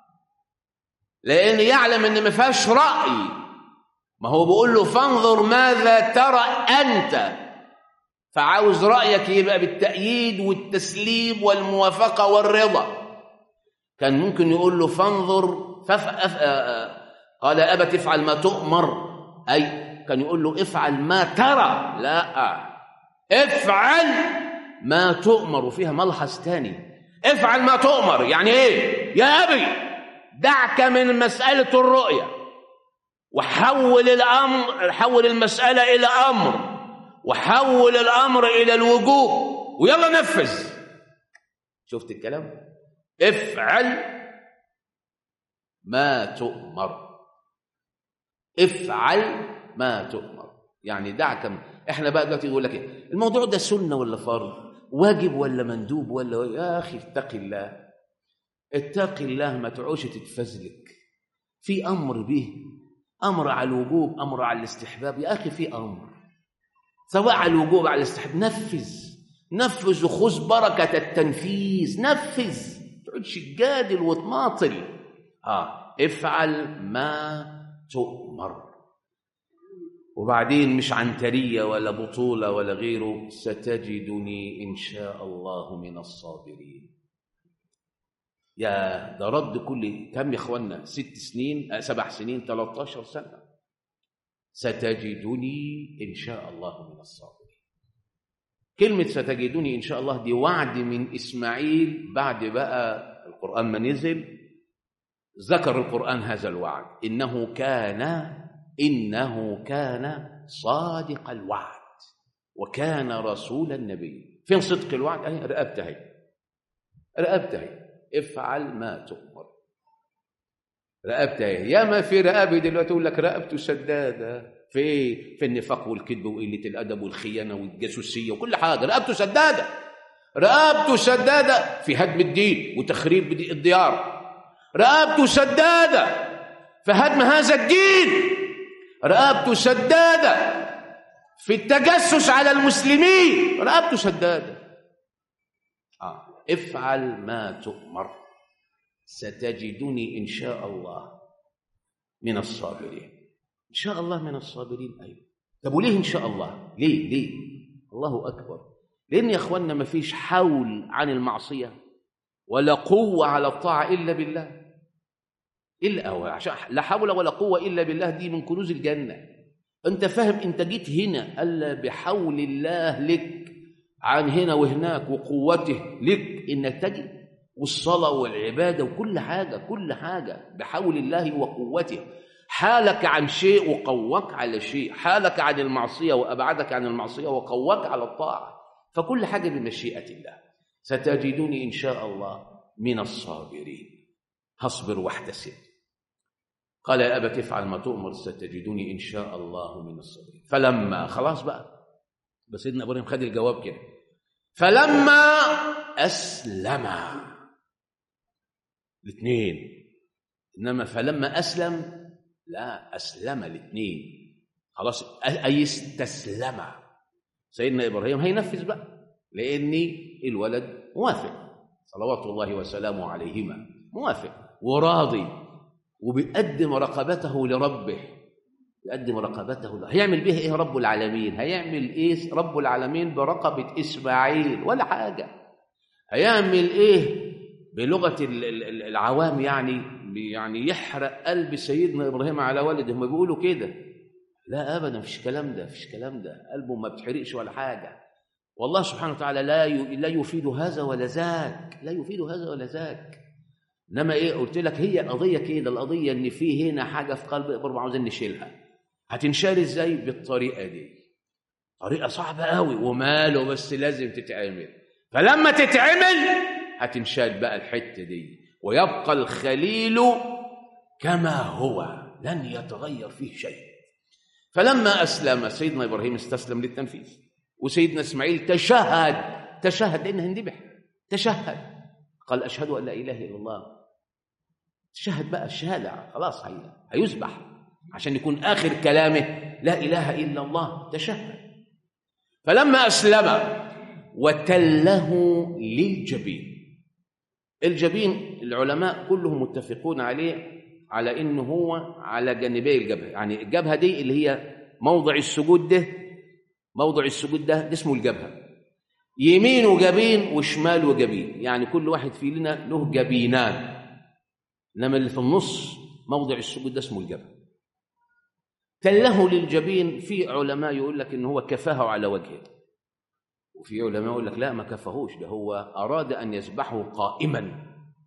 لأن يعلم إن ما فيهاش رأي. ما هو بيقول له فانظر ماذا ترى أنت، فعاوز رأيك يبقى بالتأييد والتسليم والموافقة والرضا. كان ممكن يقول له فانظر فف... أف... قال أبت افعل ما تؤمر، أي كان يقول له افعل ما ترى. لا، افعل ما تؤمر. وفيها ملحظ تاني، افعل ما تؤمر يعني ايه؟ يا أبي دعك من مسألة الرؤية وحول الأمر، حول المسألة إلى أمر، وحول الأمر إلى الوجوب، ويلا نفذ. شفت الكلام؟ افعل ما تؤمر. افعل ما تؤمر يعني دعك من... احنا بقى دلوقتي يقول لك ايه الموضوع ده؟ سنة ولا فرض؟ واجب ولا مندوب ولا؟ يا أخي اتق الله اتق الله، ما تعوش تتفزلك. في أمر به، أمر على الوجوب، أمر على الاستحباب. يا أخي في أمر سواء على الوجوب على الاستحباب، نفذ نفذ وخذ بركة التنفيذ. نفذ، ما تقعدش تجادل وتماطل. آه افعل ما تؤمر. وبعدين مش عنترية ولا بطولة ولا غيره، ستجدني إن شاء الله من الصابرين. يا ده رد كل كم يا اخوانا؟ ست سنين سبع سنين ثلاثة عشر سنة. ستجدني إن شاء الله من الصابرين. كلمة ستجدني إن شاء الله دي وعد من إسماعيل بعد بقى القرآن ما نزل. ذكر القرآن هذا الوعد، إنه كان إنه كان صادق الوعد وكان رسول النبي. فين صدق الوعد؟ أهي رقبتها رقبتها افعل ما تؤمر. رقبتها يا ما في رقابي دلوقتي يقول لك رقبته سداده في في النفاق والكذب وقله الادب والخيانه والجاسوسيه وكل حاجه. رقبته سداده رقبته سداده في هدم الدين وتخريب الديار. رقبته سداده في هدم هذا الدين. رقبته سداده في التجسس على المسلمين. رقبته سداده. آه. افعل ما تؤمر ستجدني إن شاء الله من الصابرين. إن شاء الله من الصابرين. أيوة. طب وليه إن شاء الله؟ ليه ليه الله أكبر. لأن يا أخوانا ما فيش حول عن المعصية ولا قوة على الطاعة إلا بالله. إلا هو، عشان لا حول ولا قوة إلا بالله دي من كنوز الجنة. أنت فاهم أنت جيت هنا ألا بحول الله لك عن هنا وهناك وقوته لك إنك تجي، والصلاة والعبادة وكل حاجة كل حاجة بحول الله وقوته. حالك عن شيء وقوك على شيء، حالك عن المعصية وأبعدك عن المعصية وقوك على الطاعة، فكل حاجة بمشيئة الله. ستجدوني إن شاء الله من الصابرين. هصبر واحتسب. قال يا أبت افعل ما تؤمر ستجدوني إن شاء الله من الصابرين. فلما خلاص بقى، بس سيدنا إبراهيم خد الجواب كده، فلما أسلم الاثنين، إنما فلما أسلم لا، أسلم الاثنين خلاص، أي استسلم. سيدنا إبراهيم هينفذ بقى، لأن الولد موافق صلوات الله وسلامه عليهما، موافق وراضي وبيقدم رقبته لربه، يقدم رقبته له. هيعمل بيها ايه رب العالمين؟ هيعمل ايه رب العالمين برقبة اسماعيل؟ ولا حاجة. هيعمل ايه بلغة العوام يعني يعني يحرق قلب سيدنا ابراهيم على ولده، هم بيقولوا كده. لا ابدا، مفيش كلام ده، مفيش كلام ده، قلبه ما بتحرقش ولا حاجة. والله سبحانه وتعالى لا لا يفيد هذا ولا ذاك، لا يفيد هذا ولا ذاك. انما ايه قلت لك، هي قضية كده، القضية ان في هنا حاجة في قلب ابراهيم عاوزين نشيلها. هتنشال ازاي؟ بالطريقه دي، طريقه صعبه قوي وماله، بس لازم تتعمل. فلما تتعمل هتنشال بقى الحته دي، ويبقى الخليل كما هو لن يتغير فيه شيء. فلما اسلم سيدنا ابراهيم استسلم للتنفيذ، وسيدنا اسماعيل تشهد تشهد لانه هندبح، تشهد قال اشهد ان لا اله الا الله. تشهد بقى الشهاده، خلاص هي هيذبح عشان يكون آخر كلامه لا إله إلا الله، تشهد. فلما أسلم وتله للجبين. الجبين العلماء كلهم متفقون عليه على إنه هو على جانبي الجبهة، يعني الجبهة دي اللي هي موضع السجود ده، موضع السجود ده, ده اسمه الجبهة. يمينه جبين وشماله جبين، يعني كل واحد فينا له جبينان، إنما اللي في النص موضع السجود ده اسمه الجبهة. تله للجبين، في علماء يقول لك إن هو كفاه على وجهه، وفي علماء يقول لك لا ما كفاهوش، ده هو أراد أن يذبحه قائما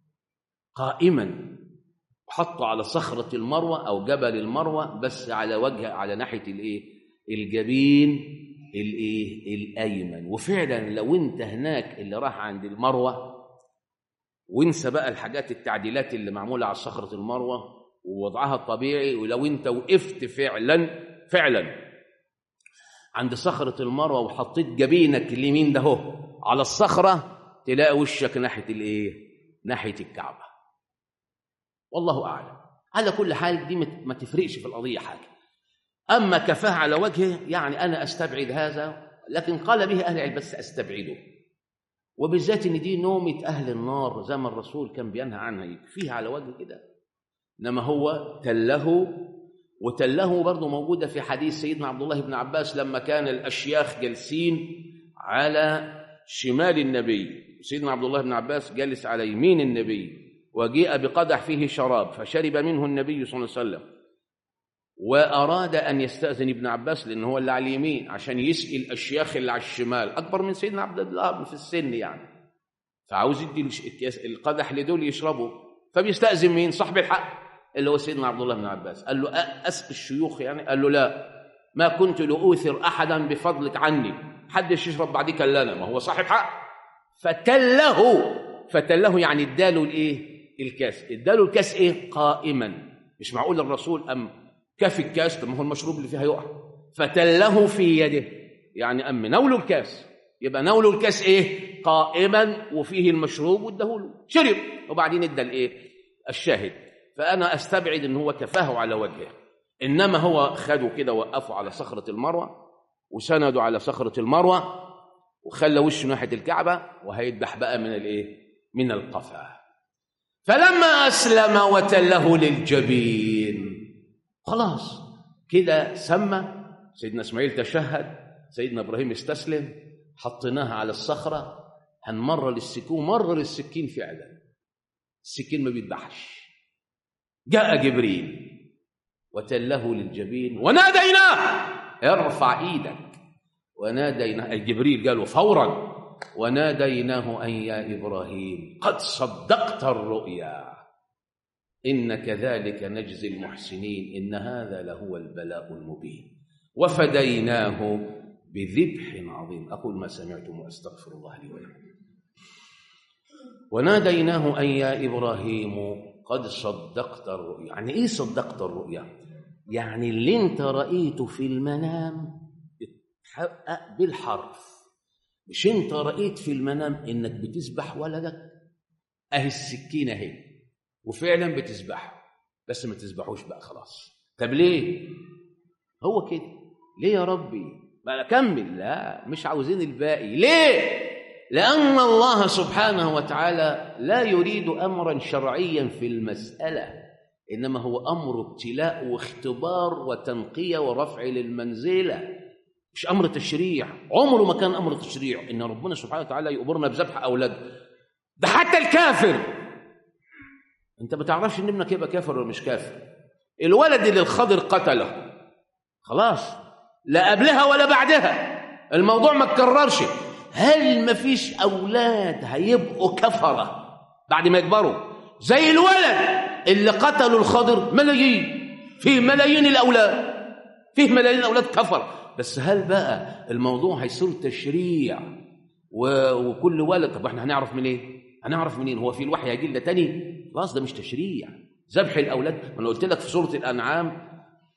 قائما، حطه على صخرة المروة أو جبل المروة، بس على وجه على ناحية الإيه؟ الجبين الإيه؟ الأيمن. وفعلا لو أنت هناك اللي راح عند المروة وانسى بقى الحاجات التعديلات اللي معمولة على صخرة المروة ووضعها الطبيعي، ولو انت وقفت فعلا فعلا عند صخرة المروة وحطيت جبينك اليمين ده هو على الصخرة، تلاقي وشك ناحية الايه؟ ناحية الكعبة. والله أعلم. على كل حال دي ما تفرقش في القضية حاجة. أما كفاه على وجهه يعني أنا أستبعد هذا، لكن قال به أهل العلم بس أستبعده، وبالذات إن دي نومة أهل النار زي ما الرسول كان بينهى عنها، يكفيها على وجهه كده. إنما هو تله، وتله برضه موجودة في حديث سيدنا عبد الله بن عباس لما كان الأشياخ جالسين على شمال النبي، سيدنا عبد الله بن عباس جالس على يمين النبي، وجيء بقدح فيه شراب فشرب منه النبي صلى الله عليه وسلم، وأراد أن يستأذن ابن عباس لأنه هو اللي على اليمين عشان يسقي الأشياخ اللي على الشمال، أكبر من سيدنا عبد الله في السن يعني، فعاوز يدي القدح لدول يشربوا، فبيستأذن مين؟ صاحب الحق اللي هو سيدنا عبد الله بن عباس. قال له أسقي الشيوخ يعني؟ قال له لا، ما كنت لأؤثر أحدا بفضلك عني، حدش يشرب بعديك إلا أنا، ما هو صاحب حق. فتله فتله يعني اداله الايه؟ الكاس. اداله الكاس ايه؟ قائما. مش معقول الرسول أم كف الكاس، ما هو المشروب اللي فيها يقع، فتله في يده يعني أم نوله الكاس، يبقى نوله الكاس ايه؟ قائما وفيه المشروب واداهوله، شرب وبعدين ادى الايه؟ الشاهد. فأنا أستبعد إن هو كفاه على وجهه، إنما هو خده كده وقفه على صخرة المروة وسنده على صخرة المروة وخلى وشه ناحية الكعبة، وهيذبح بقى من الايه؟ من القفا. فلما أسلم وتله للجبين، خلاص كده سمى. سيدنا إسماعيل تشهد، سيدنا إبراهيم استسلم، حطيناها على الصخرة، هنمرر السكين. مرر السكين فعلا، السكين ما بيذبحش، جاء جبريل وتله للجبين وناديناه، ارفع ايدك، وناديناه، جبريل قالوا فورا، وناديناه أن يا إبراهيم قد صدقت الرؤيا إن كذلك نجزي المحسنين إن هذا لهو البلاء المبين وفديناه بذبح عظيم. أقول ما سمعتم وأستغفر الله لي ولكم. وناديناه أن يا إبراهيم قد صدقت الرؤيا. يعني إيه صدقت الرؤيا؟ يعني اللي انت رأيته في المنام اتحقق بالحرف. مش انت رأيت في المنام انك بتذبح ولدك، اهي السكينة اهي وفعلا بتذبحه، بس ما تذبحوش بقى خلاص. طب ليه؟ هو كده. ليه يا ربي؟ ما اكمل؟ لا، مش عاوزين الباقي. ليه؟ لأن الله سبحانه وتعالى لا يريد أمرا شرعيا في المسألة، إنما هو أمر ابتلاء واختبار وتنقية ورفع للمنزلة، مش أمر تشريع. عمره ما كان أمر تشريع إن ربنا سبحانه وتعالى يأمرنا بذبح أولاد. ده حتى الكافر، أنت ما تعرفش إن ابنك يبقى كافر ولا مش كافر. الولد اللي الخضر قتله خلاص، لا قبلها ولا بعدها، الموضوع ما اتكررش. هل ما فيش أولاد هيبقوا كفرة بعد ما يكبروا زي الولد اللي قتلوا الخضر؟ ملايين، فيه ملايين الأولاد، فيه ملايين الأولاد كفر. بس هل بقى الموضوع هيصير تشريع وكل ولد؟ طب احنا هنعرف منين؟ إيه؟ هنعرف منين؟ هو في الوحي هيجي لنا تاني؟ خلاص ده مش تشريع. ذبح الأولاد، ما أنا قلت لك في سورة الأنعام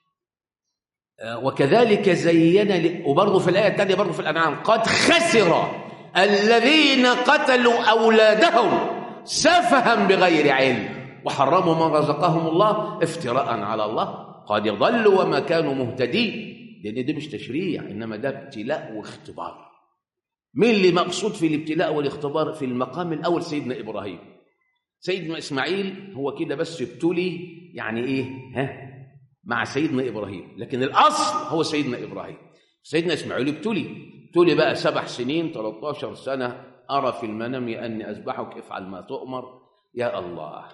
وكذلك زين، وبرضه في الآية الثانية برضه في الأنعام قد خسر الذين قتلوا أولادهم سفها بغير علم وحرموا ما رزقهم الله افتراء على الله قد يضلوا وما كانوا مهتدين. لأن ده مش تشريع، إنما ده ابتلاء واختبار. مين اللي مقصود في الابتلاء والاختبار؟ في المقام الأول سيدنا إبراهيم. سيدنا إسماعيل هو كده بس ابتلي، يعني إيه؟ ها؟ مع سيدنا إبراهيم، لكن الأصل هو سيدنا إبراهيم. سيدنا إسماعيل ابتلي، ابتلي بقى سبع سنين ثلاثة عشر سنة، أرى في المنام أني أذبحك افعل ما تؤمر يا الله.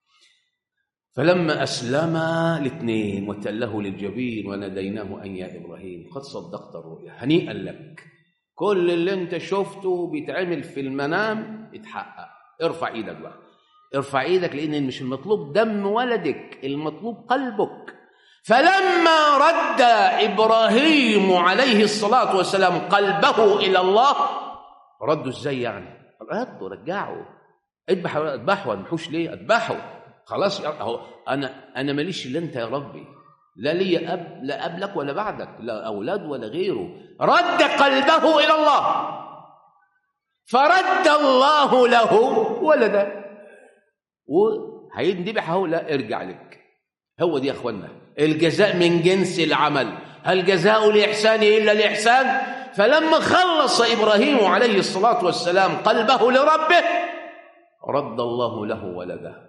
فلما أسلم الاثنين وتله للجبين وناديناه أن يا إبراهيم قد صدقت الرؤيا هنيئا لك، كل اللي انت شفته بيتعمل في المنام اتحقق. ارفع ايدك بقى، ارفع ايدك، لأن مش المطلوب دم ولدك، المطلوب قلبك. فلما رد إبراهيم عليه الصلاة والسلام قلبه إلى الله، رده ازاي يعني؟ رده، رجعه، اذبح اذبحه، ما تذبحوش ليه؟ اذبحه خلاص. اهو انا انا ماليش الا انت يا ربي، لا لي اب، لا قبلك ولا بعدك، لا اولاد ولا غيره. رد قلبه الى الله فرد الله له ولدا، وهيندبح اهو. لا ارجع لك. هو دي يا اخوانا الجزاء من جنس العمل، هل جزاء الاحسان الا الاحسان؟ فلما خلص ابراهيم عليه الصلاه والسلام قلبه لربه رد الله له ولده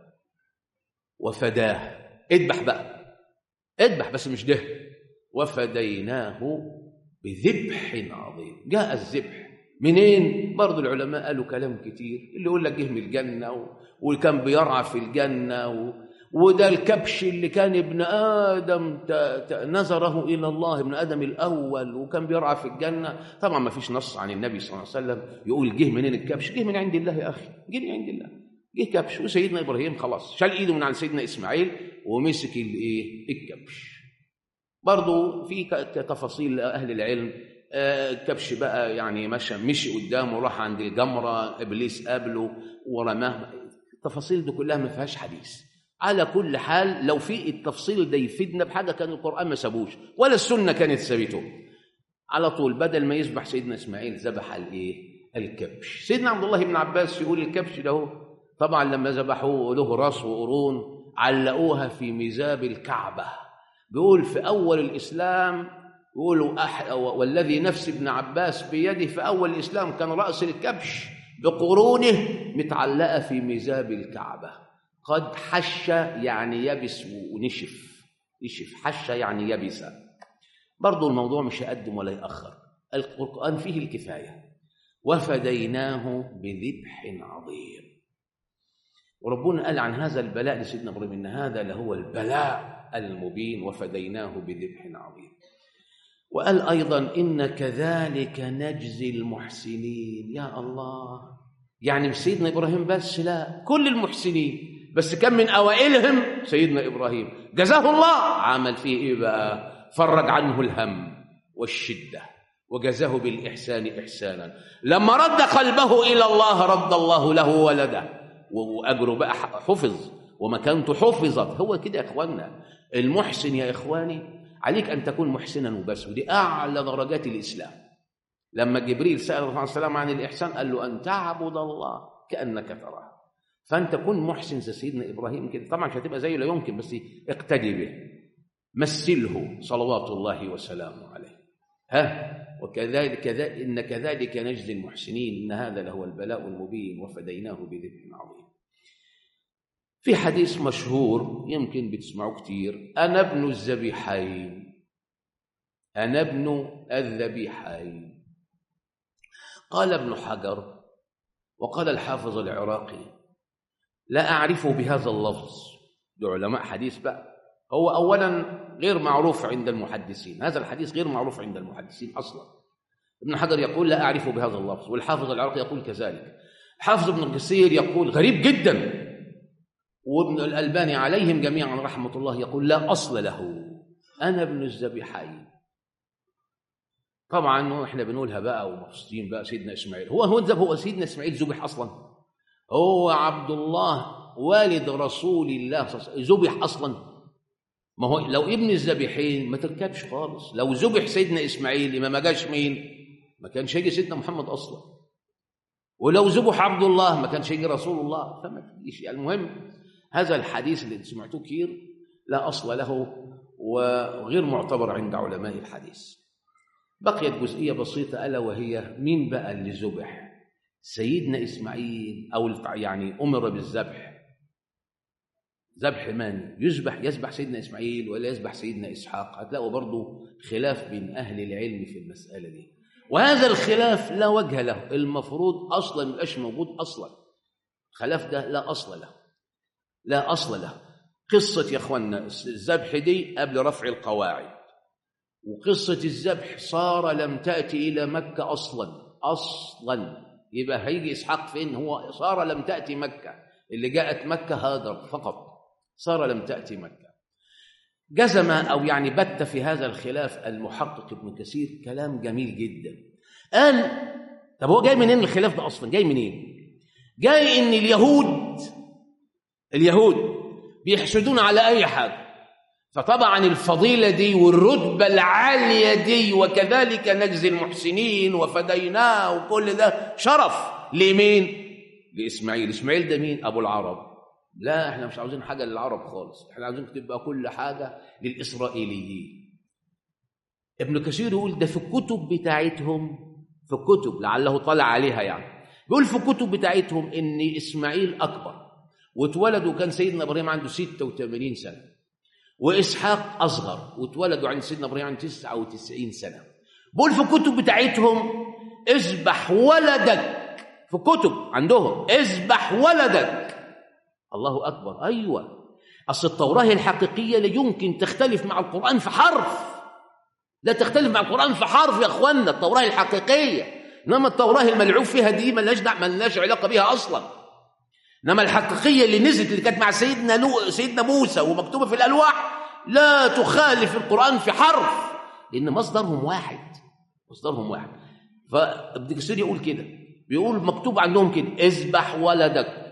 وفداه. اذبح بقى، اذبح، بس مش ده. وفديناه بذبح عظيم. جاء الذبح منين؟ برضو العلماء قالوا كلام كتير، اللي يقول لك جه من الجنة وكان بيرعى في الجنة و... وده الكبش اللي كان ابن آدم ت... ت... نظره إلى الله، ابن آدم الأول، وكان بيرعى في الجنة. طبعا ما فيش نص عن النبي صلى الله عليه وسلم يقول جه منين الكبش. جه من عند الله يا أخي، جه من عند الله، جه كبش. وسيدنا إبراهيم خلاص شال إيده من عند سيدنا إسماعيل ومسك الإيه؟ الكبش. برضو في تفاصيل أهل العلم. الكبش بقى يعني مشى مشي قدامه، راح عند الجمرة، إبليس قابله ورماه. التفاصيل دي كلها ما فيهاش حديث. على كل حال لو في التفصيل ده يفيدنا بحاجة كان القرآن ما سابوش ولا السنة كانت سابته. على طول بدل ما يذبح سيدنا إسماعيل ذبح الإيه؟ الكبش. سيدنا عبد الله بن عباس يقول الكبش ده هو طبعا لما ذبحوه له راس وقرون علقوها في ميزاب الكعبة. بيقول في أول الإسلام، يقولوا أح... والذي نفس ابن عباس بيده، في أول الإسلام كان رأس الكبش بقرونه متعلقة في ميزاب الكعبة. قد حش يعني يبس ونشف، نشف، حش يعني يبس. برضو الموضوع مش يقدم ولا يأخر، القرآن فيه الكفاية. وفديناه بذبح عظيم. وربنا قال عن هذا البلاء لسيدنا إبراهيم إن هذا لهو البلاء المبين وفديناه بذبح عظيم. وقال أيضا إن كذلك نجزي المحسنين. يا الله، يعني مش سيدنا إبراهيم بس، لا، كل المحسنين، بس كان من أوائلهم سيدنا إبراهيم. جزاه الله، عمل فيه إيه بقى؟ فرج عنه الهم والشدة وجزاه بالإحسان إحسانا. لما رد قلبه إلى الله رد الله له ولده، وأجره بقى حفظ ومكانته حفظت. هو كده يا إخواننا، المحسن يا إخواني عليك أن تكون محسنا وبس، ودي أعلى درجات الإسلام. لما جبريل سأل الرسول صلى الله عليه وسلم عن الإحسان قال له أن تعبد الله كأنك تراه. فأنت كن محسن زي سيدنا إبراهيم كده. طبعا مش هتبقى زيه، لا يمكن، بس اقتدي به، مثله صلوات الله وسلامه عليه. ها وكذلك كذا إن كذلك نجزي المحسنين إن هذا لهو البلاء المبين وفديناه بذبح عظيم. في حديث مشهور يمكن بتسمعوه كتير: أنا ابن الذبيحين، أنا ابن الذبيحين. قال ابن حجر وقال الحافظ العراقي: لا أعرفه بهذا اللفظ. ده علماء حديث بقى. هو أولا غير معروف عند المحدثين، هذا الحديث غير معروف عند المحدثين أصلا. ابن حجر يقول لا أعرفه بهذا اللفظ، والحافظ العراقي يقول كذلك. حافظ ابن كثير يقول غريب جدا، وابن الألباني عليهم جميعا رحمة الله يقول لا أصل له، أنا ابن الذبيحين. طبعا احنا بنقولها بقى ومبسوطين بقى. سيدنا إسماعيل هو هو هو سيدنا إسماعيل ذبح أصلا؟ هو عبد الله والد رسول الله ذبح أصلا؟ ما هو لو ابن الذبيحين ما تركبش خالص. لو ذبح سيدنا إسماعيل ما ما جاش مين؟ ما كانش يجي سيدنا محمد أصلا. ولو ذبح عبد الله ما كانش يجي رسول الله. فما تجيش. المهم هذا الحديث اللي سمعتوه كتير لا أصل له وغير معتبر عند علماء الحديث. بقيت جزئية بسيطة ألا وهي مين بقى اللي ذبح؟ سيدنا إسماعيل أو يعني أمر بالذبح. ذبح من يذبح؟ يذبح سيدنا إسماعيل ولا يذبح سيدنا إسحاق؟ هتلاقوا برضو خلاف بين أهل العلم في المسألة دي، وهذا الخلاف لا وجه له. المفروض أصلا ما يبقاش موجود أصلا. الخلاف ده لا أصل له، لا أصل له. قصة يا أخوانا الذبح دي قبل رفع القواعد، وقصة الذبح صار لم تأتي إلى مكة أصلا أصلا. يبقى هيجي إسحاق فين؟ هو صار لم تأتي مكة، اللي جاءت مكة هاجر فقط، صار لم تأتي مكة. جزم أو يعني بت في هذا الخلاف المحقق ابن كثير كلام جميل جدا. قال طب هو جاي منين الخلاف ده أصلا؟ جاي منين؟ جاي إن اليهود اليهود بيحسدون على أي حاجة، فطبعا الفضيلة دي والرتبة العالية دي وكذلك نجزي المحسنين وفديناه وكل ده شرف لمين؟ لإسماعيل. إسماعيل ده مين؟ أبو العرب. لا احنا مش عاوزين حاجة للعرب خالص، احنا عاوزين تبقى كل حاجة للإسرائيليين. ابن كثير يقول ده في الكتب بتاعتهم، في الكتب لعله طلع عليها يعني، بيقول في الكتب بتاعتهم ان إسماعيل أكبر واتولد وكان سيدنا إبراهيم عنده ستة وثمانين سنة، وإسحاق أصغر واتولدوا عند سيدنا إبراهيم عنده تسعة وتسعين سنة. بيقول في الكتب بتاعتهم اذبح ولدك، في الكتب عندهم اذبح ولدك. الله أكبر. أيوة، أصل التوراة الحقيقية لا يمكن تختلف مع القرآن في حرف، لا تختلف مع القرآن في حرف يا أخوانا. التوراة الحقيقية، إنما التوراة الملعوب فيها دي ملناش علاقة بها أصلا. إنما الحقيقية اللي نزلت اللي كانت مع سيدنا لو سيدنا موسى ومكتوبة في الألواح لا تخالف القرآن في حرف، لأن مصدرهم واحد، مصدرهم واحد. فابن كثير يقول كده، بيقول مكتوب عندهم كده اذبح ولدك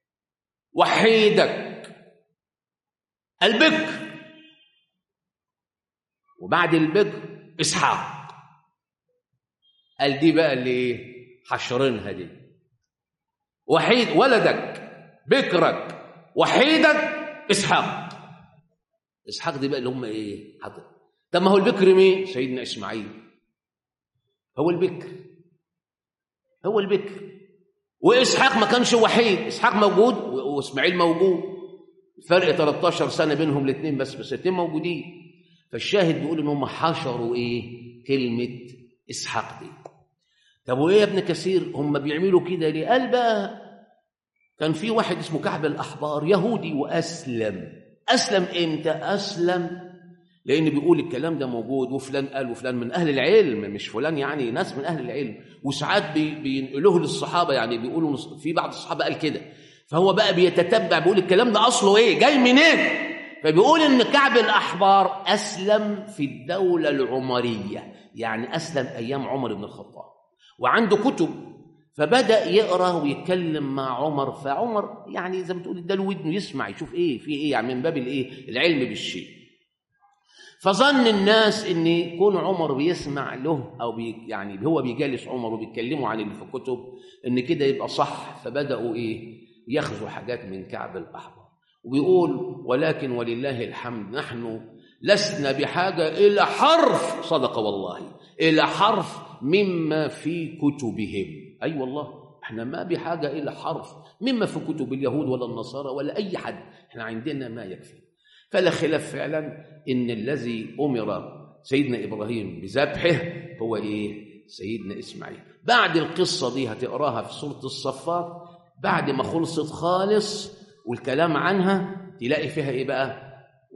وحيدك البكر، وبعد البكر إسحاق. قال دي بقى اللي حشرينها دي، وحيد ولدك بكرك وحيدك إسحاق. إسحاق دي بقى اللي هم إيه حاطط. طب ما هو البكر مين؟ سيدنا إسماعيل هو البكر، هو البكر. وإسحاق ما كانش وحيد، إسحاق موجود وإسماعيل موجود، فرق ثلاثة عشر سنة بينهم الاثنين، بس بس الاثنين موجودين. فالشاهد بيقول إن هم حشروا إيه؟ كلمة إسحاق دي. طب وإيه يا ابن كثير هم بيعملوا كده ليه؟ قال بقى كان في واحد اسمه كعب الأحبار يهودي وأسلم. أسلم إمتى؟ أسلم لأن بيقول الكلام ده موجود وفلان قال وفلان من أهل العلم، مش فلان يعني ناس من أهل العلم، وساعات بي بينقلوه للصحابة، يعني بيقولوا في بعض الصحابة قال كده، فهو بقى بيتتبع بيقول الكلام ده أصله إيه، جاي منين. فبيقول إن كعب الأحبار أسلم في الدولة العمرية، يعني أسلم أيام عمر بن الخطاب، وعنده كتب، فبدأ يقرأ ويتكلم مع عمر، فعمر يعني زي ما تقول اداله ودنه يسمع يشوف إيه في إيه، يعني من باب الإيه، العلم بالشيء. فظن الناس ان يكون عمر بيسمع له او بي يعني هو بيجالس عمر وبيتكلموا عن اللي في الكتب ان كده يبقى صح، فبداوا ايه ياخذوا حاجات من كعب الاحبار. وبيقول ولكن ولله الحمد نحن لسنا بحاجه الى حرف، صدق والله، الى حرف مما في كتبهم. اي أيوة والله احنا ما بحاجه الى حرف مما في كتب اليهود ولا النصارى ولا اي حد، احنا عندنا ما يكفي. فلا خلاف فعلا ان الذي امر سيدنا ابراهيم بذبحه هو ايه؟ سيدنا اسماعيل. بعد القصه دي هتقراها في سوره الصفات، بعد ما خلصت خالص والكلام عنها تلاقي فيها ايه بقى؟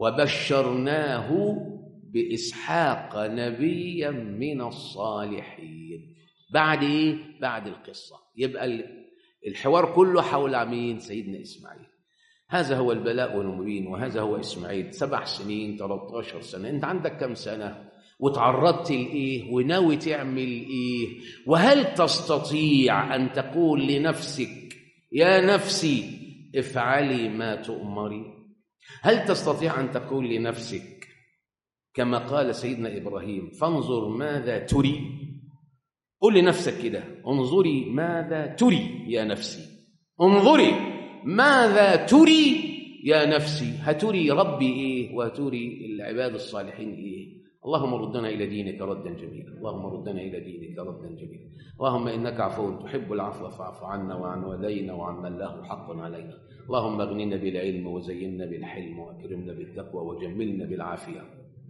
وبشرناه باسحاق نبيا من الصالحين. بعد ايه؟ بعد القصه. يبقى الحوار كله حول مين؟ سيدنا اسماعيل. هذا هو البلاء المبين، وهذا هو إسماعيل. سبع سنين، ثلاثة عشر سنة، أنت عندك كم سنة وتعرضت لإيه وناوي تعمل إيه؟ وهل تستطيع أن تقول لنفسك يا نفسي افعلي ما تؤمري؟ هل تستطيع أن تقول لنفسك كما قال سيدنا إبراهيم فانظر ماذا تري؟ قل لنفسك كده انظري ماذا تري يا نفسي، انظري ماذا تري يا نفسي، هتري ربي إيه وهتري العباد الصالحين إيه؟ اللهم ردنا إلى دينك ردا جميلا، اللهم ردنا إلى دينك ردا جميلا. اللهم إنك عفو تحب العفو فاعف عنا وعن والدينا وعن من له حق علينا. اللهم اغننا بالعلم وزينا بالحلم وأكرمنا بالتقوى وجملنا بالعافية.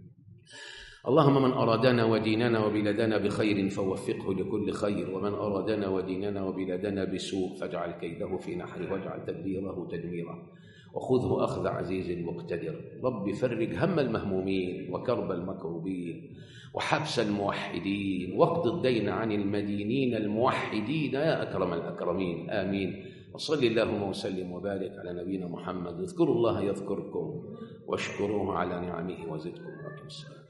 اللهم من أرادنا وديننا وبلادنا بخير فوفقه لكل خير، ومن أرادنا وديننا وبلادنا بسوء فاجعل كيده في نحره واجعل تدبيره تدميرا، وخذه أخذ عزيز مقتدر. رب فرج هم المهمومين وكرب المكروبين وحبس الموحدين، واقض الدين عن المدينين الموحدين يا أكرم الأكرمين، آمين. وصل اللهم وسلم وبارك على نبينا محمد. اذكروا الله يذكركم واشكروه على نعمه وزدكم.